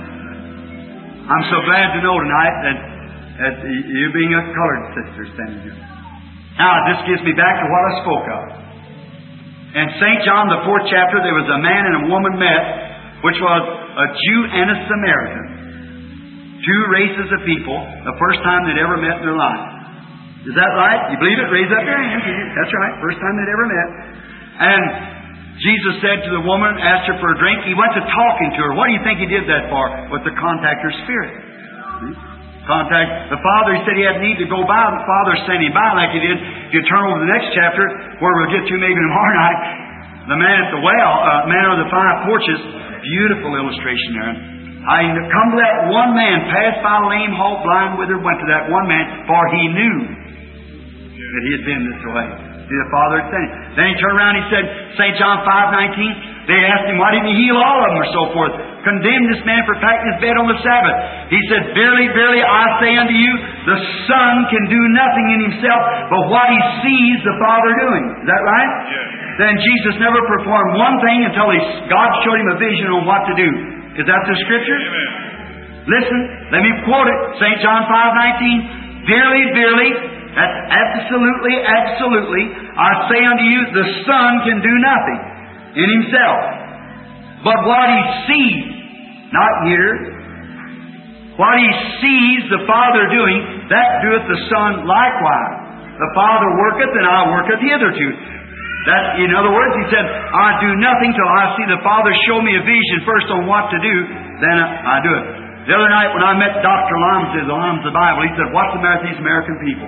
I'm so glad to know tonight that, that you being a colored sister standing here. Now, this gets me back to what I spoke of. In Saint John, the fourth chapter, there was a man and a woman met, which was a Jew and a Samaritan. Two races of people, the first time they'd ever met in their life. Is that right? You believe it? Raise up your hands. That's right. First time they'd ever met. And Jesus said to the woman, asked her for a drink. He went to talking to her. What do you think He did that for? Was to contact her spirit. See? Contact the Father. He said He had need to go by. The Father sent Him by like He did. If you turn over to the next chapter, where we'll get to maybe tomorrow night, the man at the well, uh, man of the five porches, beautiful illustration there. I come to that one man, passed by lame, halt, blind, withered, went to that one man, for He knew that he had been this way. See, the Father had sent him. Then He turned around and He said, Saint John five nineteen, they asked Him, why didn't He heal all of them or so forth? Condemned this man for patting his bed on the Sabbath. He said, verily, verily, I say unto you, the Son can do nothing in Himself, but what He sees the Father doing. Is that right? Yes. Then Jesus never performed one thing until he, God showed Him a vision on what to do. Is that the Scripture? Amen. Listen, let me quote it. Saint John five nineteen, verily, verily, that's absolutely, absolutely, I say unto you, the Son can do nothing in Himself. But what He sees, not here, what He sees the Father doing, that doeth the Son likewise. The Father worketh, and I worketh hitherto. That, in other words, He said, I do nothing till I see the Father show me a vision first on what to do, then I do it. The other night when I met Doctor Lomsey, the Lomsey of the Bible, he said, what's the matter with these American people?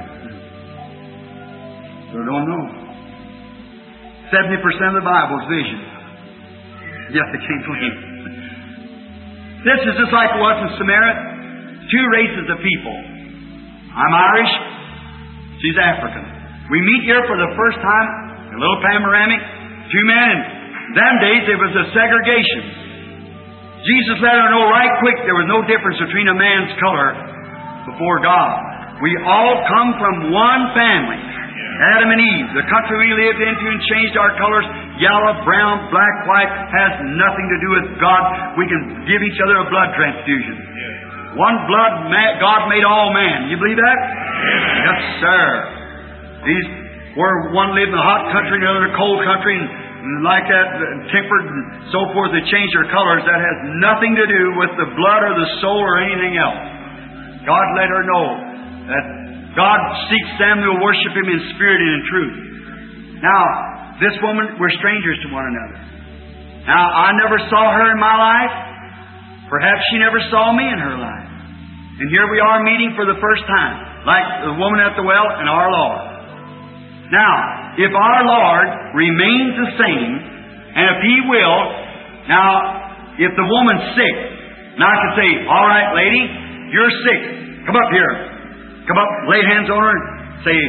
I don't know. seventy percent of the Bible is vision. Yes, they can't believe. This is just like it was in Samaria. Two races of people. I'm Irish. She's African. We meet here for the first time, a little panoramic. Two men. In them days, there was a segregation. Jesus let her know right quick there was no difference between a man's color before God. We all come from one family. Adam and Eve, the country we lived into and changed our colors, yellow, brown, black, white, has nothing to do with God. We can give each other a blood transfusion. Yes. One blood, man, God made all man. You believe that? Yes, yes sir. These, where one lived in a hot country and the other in a cold country, and, and like that, tempered and so forth, they change their colors. That has nothing to do with the blood or the soul or anything else. God let her know that God seeks them who will worship Him in spirit and in truth. Now, this woman, we're strangers to one another. Now, I never saw her in my life. Perhaps she never saw me in her life. And here we are meeting for the first time, like the woman at the well and our Lord. Now, if our Lord remains the same, and if He will, now, if the woman's sick, now I can say, all right, lady, you're sick. Come up here. Come up, lay hands on her, and say,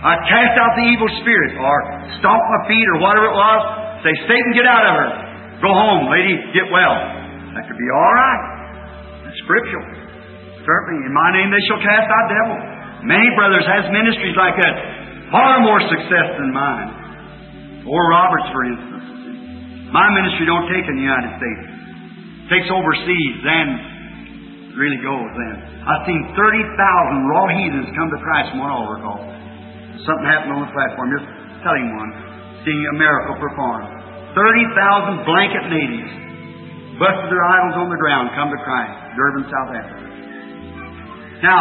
I cast out the evil spirit, or stomp my feet, or whatever it was. Say, Satan, get out of her. Go home, lady, get well. That could be all right. That's scriptural. Certainly, in my name they shall cast out devils. Many brothers has ministries like that. Far more success than mine. Or Robert's, for instance. My ministry don't take in the United States. It takes overseas, then it really goes then. I've seen thirty thousand raw heathens come to Christ in one altar call. Something happened on the platform, just telling one, seeing a miracle performed. thirty thousand blanket natives busted their idols on the ground, come to Christ. Durban, South Africa. Now,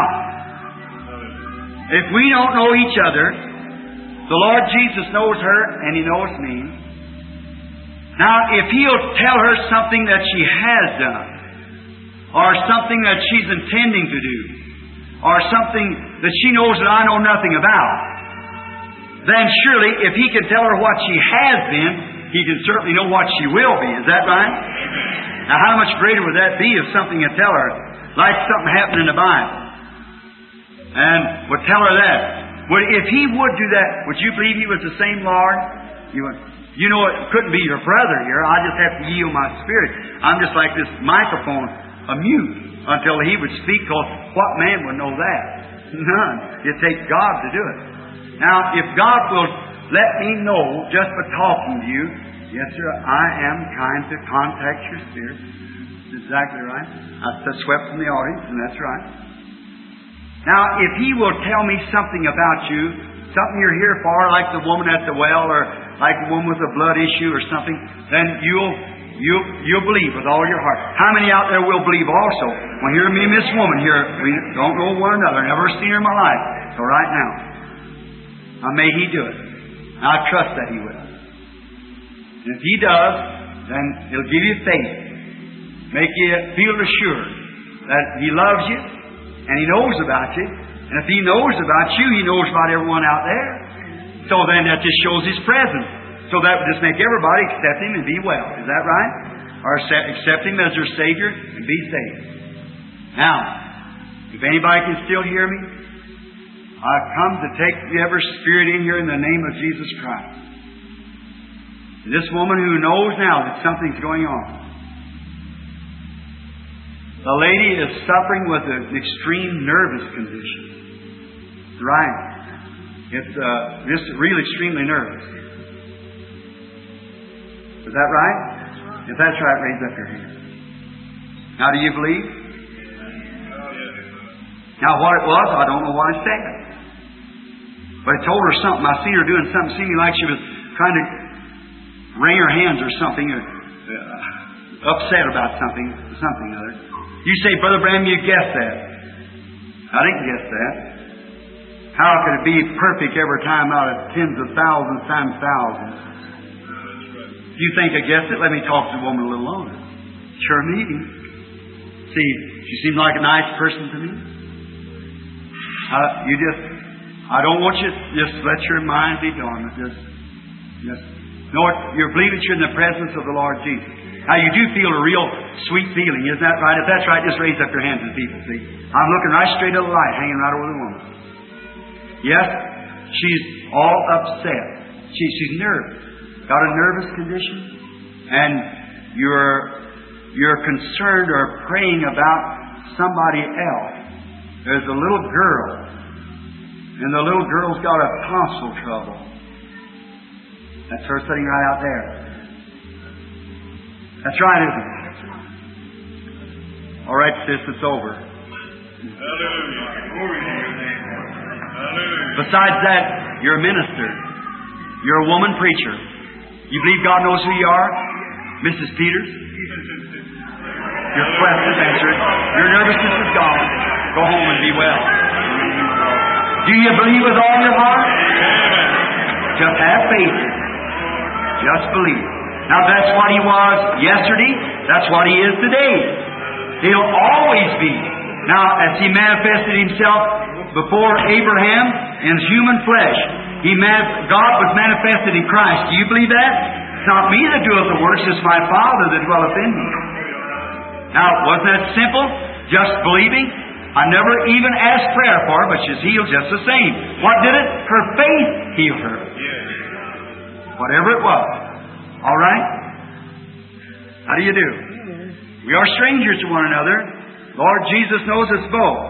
if we don't know each other, the Lord Jesus knows her and He knows me. Now, if He'll tell her something that she has done, or something that she's intending to do, or something that she knows that I know nothing about, then surely if He can tell her what she has been, He can certainly know what she will be. Is that right? Now, how much greater would that be if something would tell her, like something happened in the Bible, and would tell her that? Would, if He would do that, would you believe He was the same Lord? You would. You know, it couldn't be your brother here. I just have to yield my spirit. I'm just like this microphone, a mute, until He would speak, because what man would know that? None. It takes God to do it. Now, if God will let me know just by talking to you, yes, sir, I am kind to contact your spirit. That's exactly right. I swept from the audience, and that's right. Now, if He will tell me something about you, something you're here for, like the woman at the well, or like the woman with a blood issue or something, then you'll you'll you'll believe with all your heart. How many out there will believe also? Well, here me and this woman here, we don't know one another, never seen her in my life. So right now, now may He do it. I trust that He will. And if He does, then He'll give you faith, make you feel assured that He loves you and He knows about you. And if He knows about you, He knows about everyone out there. So then that just shows His presence. So that would just make everybody accept Him and be well. Is that right? Or accept Him as their Savior and be saved. Now, if anybody can still hear me, I've come to take every spirit in here in the name of Jesus Christ. This woman who knows now that something's going on. The lady is suffering with an extreme nervous condition. Right. It's uh, just real extremely nervous. Is that right? If that's right, raise up your hand. Now, do you believe? Now, what it was, I don't know what it said. But it told her something. I see her doing something, seeming like she was trying to wring her hands or something, or uh, upset about something, something other. You say, Brother Branham, you guessed that. I didn't guess that. How could it be perfect every time out of tens of thousands times thousands? If you think I guessed it, let me talk to the woman a little longer. Sure maybe. See, she seemed like a nice person to me. Uh, you just, I don't want you to just let your mind be dormant. Just, just know it. You're believing that you're in the presence of the Lord Jesus. Now, you do feel a real sweet feeling. Isn't that right? If that's right, just raise up your hands to people. See, I'm looking right straight at the light, hanging right over the woman. Yes, she's all upset. She, she's nervous. Got a nervous condition. And you're, you're concerned or praying about somebody else. There's a little girl. And the little girl's got a tonsil trouble. That's her sitting right out there. That's right, isn't it? All right, sis, it's over. Besides that, you're a minister. You're a woman preacher. You believe God knows who you are? Missus Peters? Your quest is answered. Your nervousness is gone. Go home and be well. Do you believe with all your heart? Just have faith. Just believe. Now that's what He was yesterday. That's what He is today. He'll always be. Now, as He manifested Himself before Abraham in human flesh, He man- God was manifested in Christ. Do you believe that? It's not me that doeth the works, it's my Father that dwelleth in me. Now, wasn't that simple? Just believing? I never even asked prayer for her, but she's healed just the same. What did it? Her faith healed her. Whatever it was. All right? How do you do? We are strangers to one another. Lord Jesus knows us both.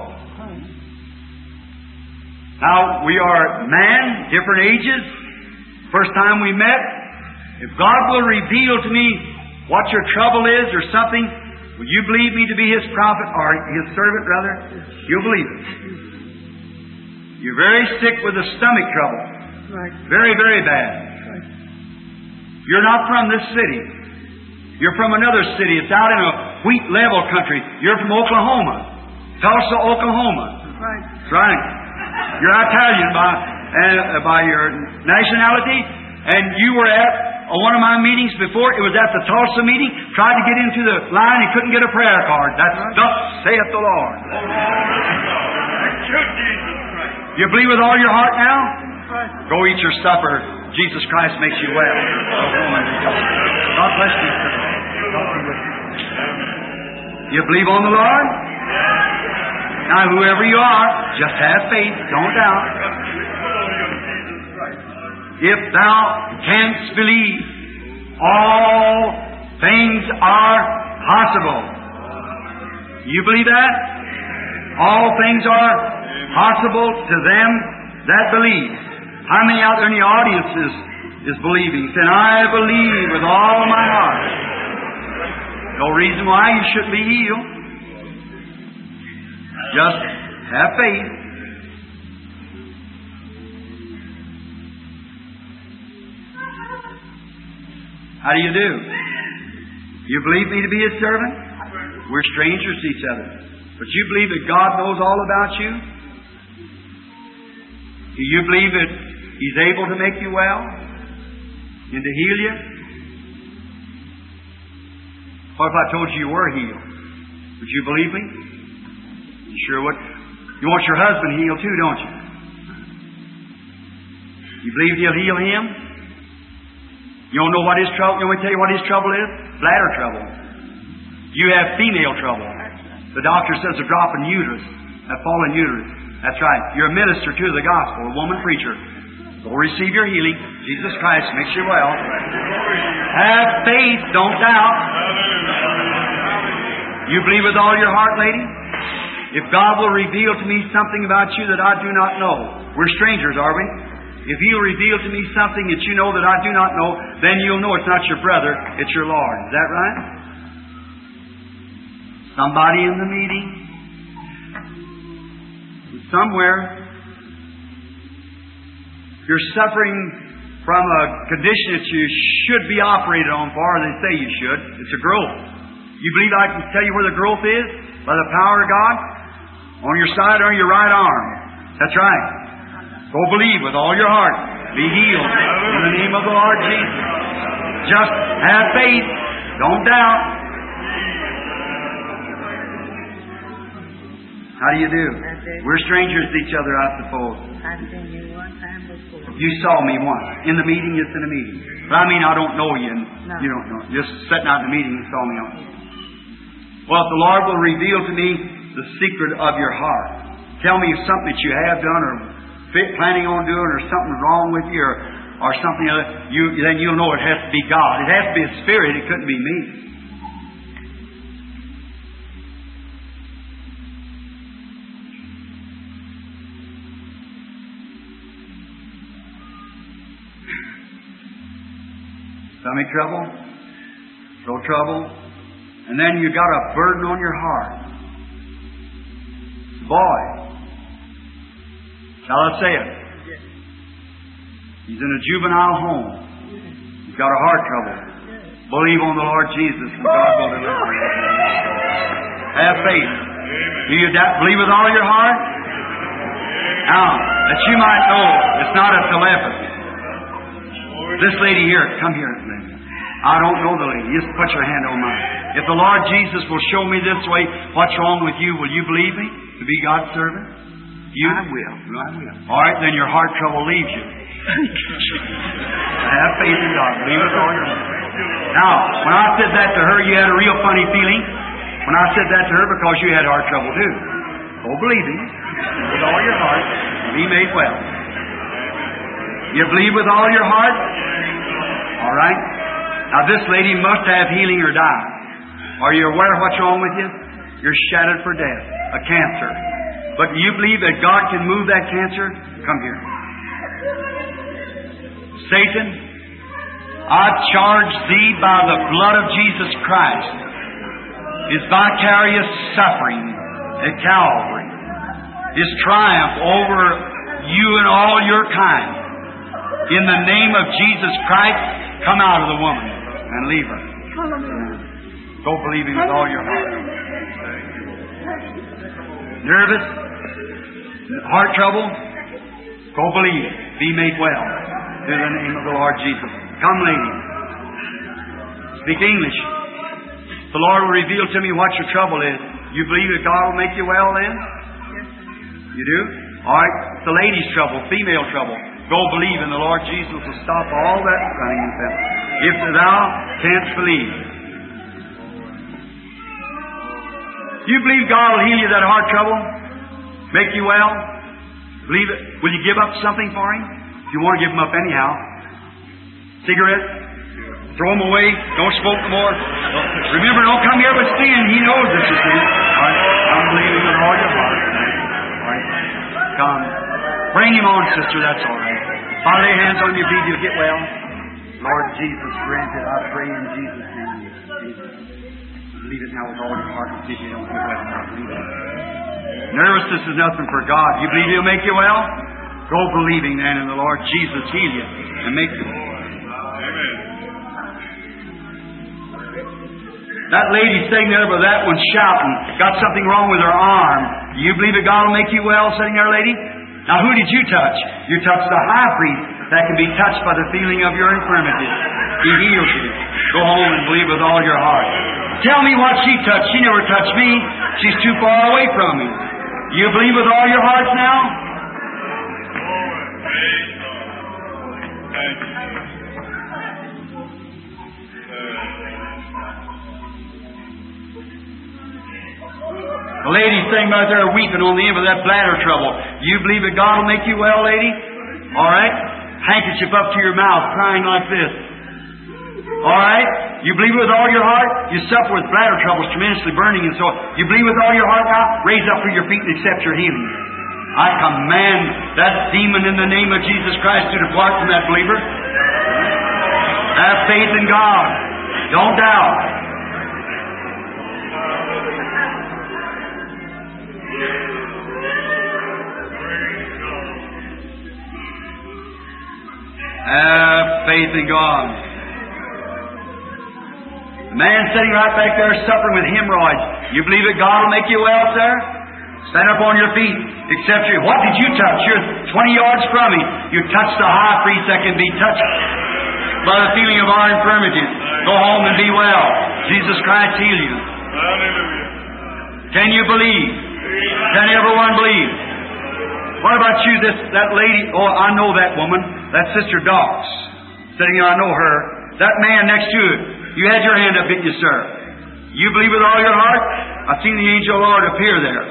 Now, we are man, different ages. First time we met. If God will reveal to me what your trouble is or something, will you believe me to be His prophet, or His servant, rather? You'll believe it. You're very sick with a stomach trouble. Right. Very, very bad. Right. You're not from this city. You're from another city. It's out in a wheat level country. You're from Oklahoma. Tulsa, Oklahoma. Right. That's right. You're Italian by, uh, by your nationality, and you were at one of my meetings before. It was at the Tulsa meeting. Tried to get into the line and couldn't get a prayer card. That's thus saith the Lord. You believe with all your heart now? Go eat your supper. Jesus Christ makes you well. God bless you, sir. You believe on the Lord? Now, whoever you are, just have faith. Don't doubt. If thou canst believe, all things are possible. You believe that? All things are possible to them that believe. How many out there in the audience is, is believing? Saying, I believe with all my heart. No reason why you shouldn't be healed. Just have faith. How do you do? You believe me to be His servant? We're strangers to each other. But you believe that God knows all about you? Do you believe that He's able to make you well? And to heal you? What if I told you you were healed? Would you believe me? You sure would. You want your husband healed too, don't you? You believe He'll heal him? You don't know what his trouble. You want me to tell you what his trouble is? Bladder trouble. You have female trouble. The doctor says a drop in uterus, a fallen uterus. That's right. You're a minister to the gospel, a woman preacher. Go receive your healing. Jesus Christ makes you well. Have faith. Don't doubt. You believe with all your heart, lady? If God will reveal to me something about you that I do not know, we're strangers, are we? If He'll reveal to me something that you know that I do not know, then you'll know it's not your brother, it's your Lord. Is that right? Somebody in the meeting, somewhere, you're suffering from a condition that you should be operated on for, or they say you should. It's a growth. You believe I can tell you where the growth is? By the power of God? On your side or your right arm. That's right. Go believe with all your heart. Be healed in the name of the Lord Jesus. Just have faith. Don't doubt. How do you do? We're strangers to each other, I suppose. I've seen you one time before. You saw me once. In the meeting, it's in a meeting. But I mean, I don't know you, and No. you don't know. Just sitting out in the meeting, you saw me on. Well, if the Lord will reveal to me the secret of your heart, tell me something that you have done or fit, planning on doing, or something wrong with you, or, or something other, you, then you'll know it has to be God. It has to be a spirit. It couldn't be me. Stomach trouble, throat trouble, and then you got a burden on your heart. Boy, shall I say it? He's in a juvenile home. He's got a heart trouble. Believe on the Lord Jesus, and God will deliver him. Have faith. Do you doubt, believe with all your heart? Now, that you might know, it's not a telepathy. This lady here, come here, lady. I don't know the lady. Just put your hand on mine. If the Lord Jesus will show me this way what's wrong with you, will you believe me to be God's servant? You? I will. I will. All right, then your heart trouble leaves you. Have faith in God. Believe with all your heart. Now, when I said that to her, you had a real funny feeling. When I said that to her, because you had heart trouble too. Go believing with all your heart, be made well. You believe with all your heart? All right. Now this lady must have healing or die. Are you aware of what's wrong with you? You're shadowed for death, a cancer. But do you believe that God can move that cancer? Come here. Satan, I charge thee by the blood of Jesus Christ, His vicarious suffering at Calvary, His triumph over you and all your kind. In the name of Jesus Christ, come out of the woman and leave her. Go believing with all your heart. Nervous? Heart trouble? Go believe. Be made well. In the name of the Lord Jesus. Come, lady. Speak English. The Lord will reveal to me what your trouble is. You believe that God will make you well then? You do? All right. It's the lady's trouble, female trouble. Go believe, and the Lord Jesus will stop all that running and fell. If thou canst believe. You believe God will heal you that heart trouble? Make you well? Believe it? Will you give up something for Him? If you want to give Him up anyhow. Cigarette? Throw them away. Don't smoke no more. Remember, don't come here with sin. He knows this is sin. All right. I'm believing with all your heart. All right. Come. Bring him on, sister. That's all right. I'll lay hands on your feet. You'll get well. Lord Jesus, grant it. I pray in Jesus' name. Jesus. Believe it now with all your heart. See if you don't get well now. Believe it. Nervousness is nothing for God. You believe He'll make you well? Go believing then in the Lord Jesus heal you and make you well. Amen. That lady sitting there with that one shouting, got something wrong with her arm. Do you believe that God will make you well, sitting there, lady? Now, who did you touch? You touched the high priest that can be touched by the feeling of your infirmities. He heals you. Go home and believe with all your heart. Tell me what she touched. She never touched me. She's too far away from me. You believe with all your hearts now? The lady sitting right there weeping on the end of that bladder trouble. You believe that God will make you well, lady? All right. Handkerchief up to your mouth, crying like this. All right. You believe with all your heart? You suffer with bladder troubles, tremendously burning, and so you believe with all your heart now? Raise up for your feet and accept your healing. I command that demon in the name of Jesus Christ to depart from that believer. Have faith in God. Don't doubt. Have faith in God. The man sitting right back there suffering with hemorrhoids. You believe that God will make you well, sir? Stand up on your feet. Accept you. What did you touch? You're twenty yards from me. You touched the high priest that can be touched by the feeling of our infirmities. Go home and be well. Jesus Christ heal you. Hallelujah. Can you believe? Can everyone believe? What about you, this that lady? Oh, I know that woman. That's Sister Dawes. Sitting here, I know her. That man next to it. You had your hand up, didn't you, sir? You believe with all your heart? I've seen the angel of the Lord appear there.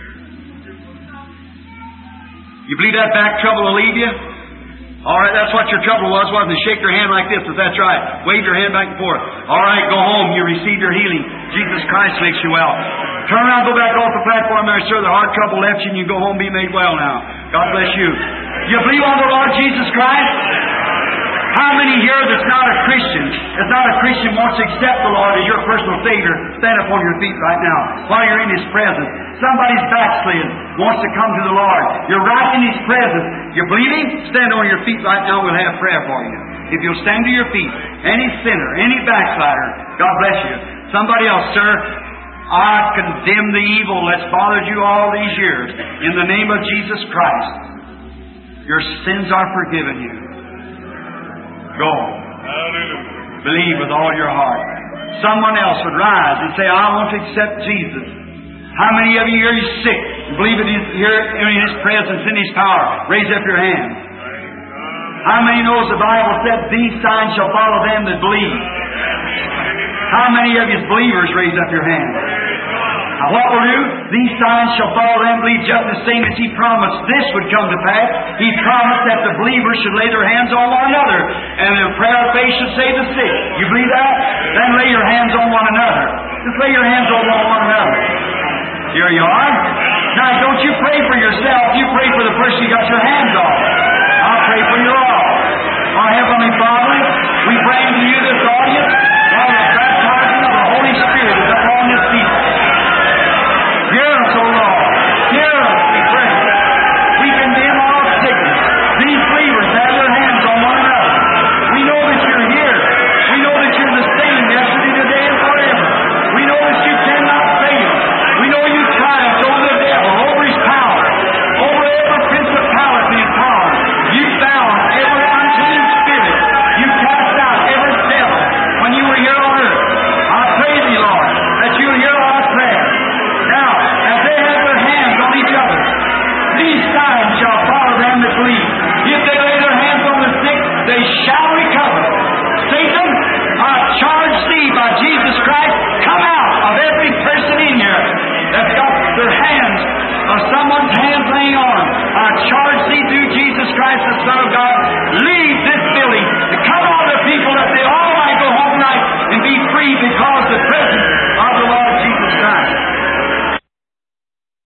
You believe that back trouble will leave you? All right, that's what your trouble was, wasn't it? Shake your hand like this, if that's right. Wave your hand back and forth. All right, go home. You receive your healing. Jesus Christ makes you well. Turn around, go back off the platform there, sir. The heart trouble left you, and you go home and be made well now. God bless you. You believe on the Lord Jesus Christ? How many here that's not a Christian, that's not a Christian, wants to accept the Lord as your personal Savior? Stand up on your feet right now while you're in His presence. Somebody's backslid, wants to come to the Lord. You're right in His presence. You believe Him? Stand on your feet right now. We'll have prayer for you. If you'll stand to your feet, any sinner, any backslider, God bless you. Somebody else, sir. I condemn the evil that's bothered you all these years. In the name of Jesus Christ, your sins are forgiven you. Go. Hallelujah. Believe with all your heart. Someone else would rise and say, I want to accept Jesus. How many of you here are sick? Believe it is here in His presence, in His power. Raise up your hand. How many knows the Bible said, these signs shall follow them that believe? How many of you believers raise up your hand? Now what will do? These signs shall follow them believe, just the same as He promised this would come to pass. He promised that the believers should lay their hands on one another, and the prayer of faith should save the sick. You believe that? Then lay your hands on one another. Just lay your hands on one another. Here you are. Now, don't you pray for yourself. You pray for the person you got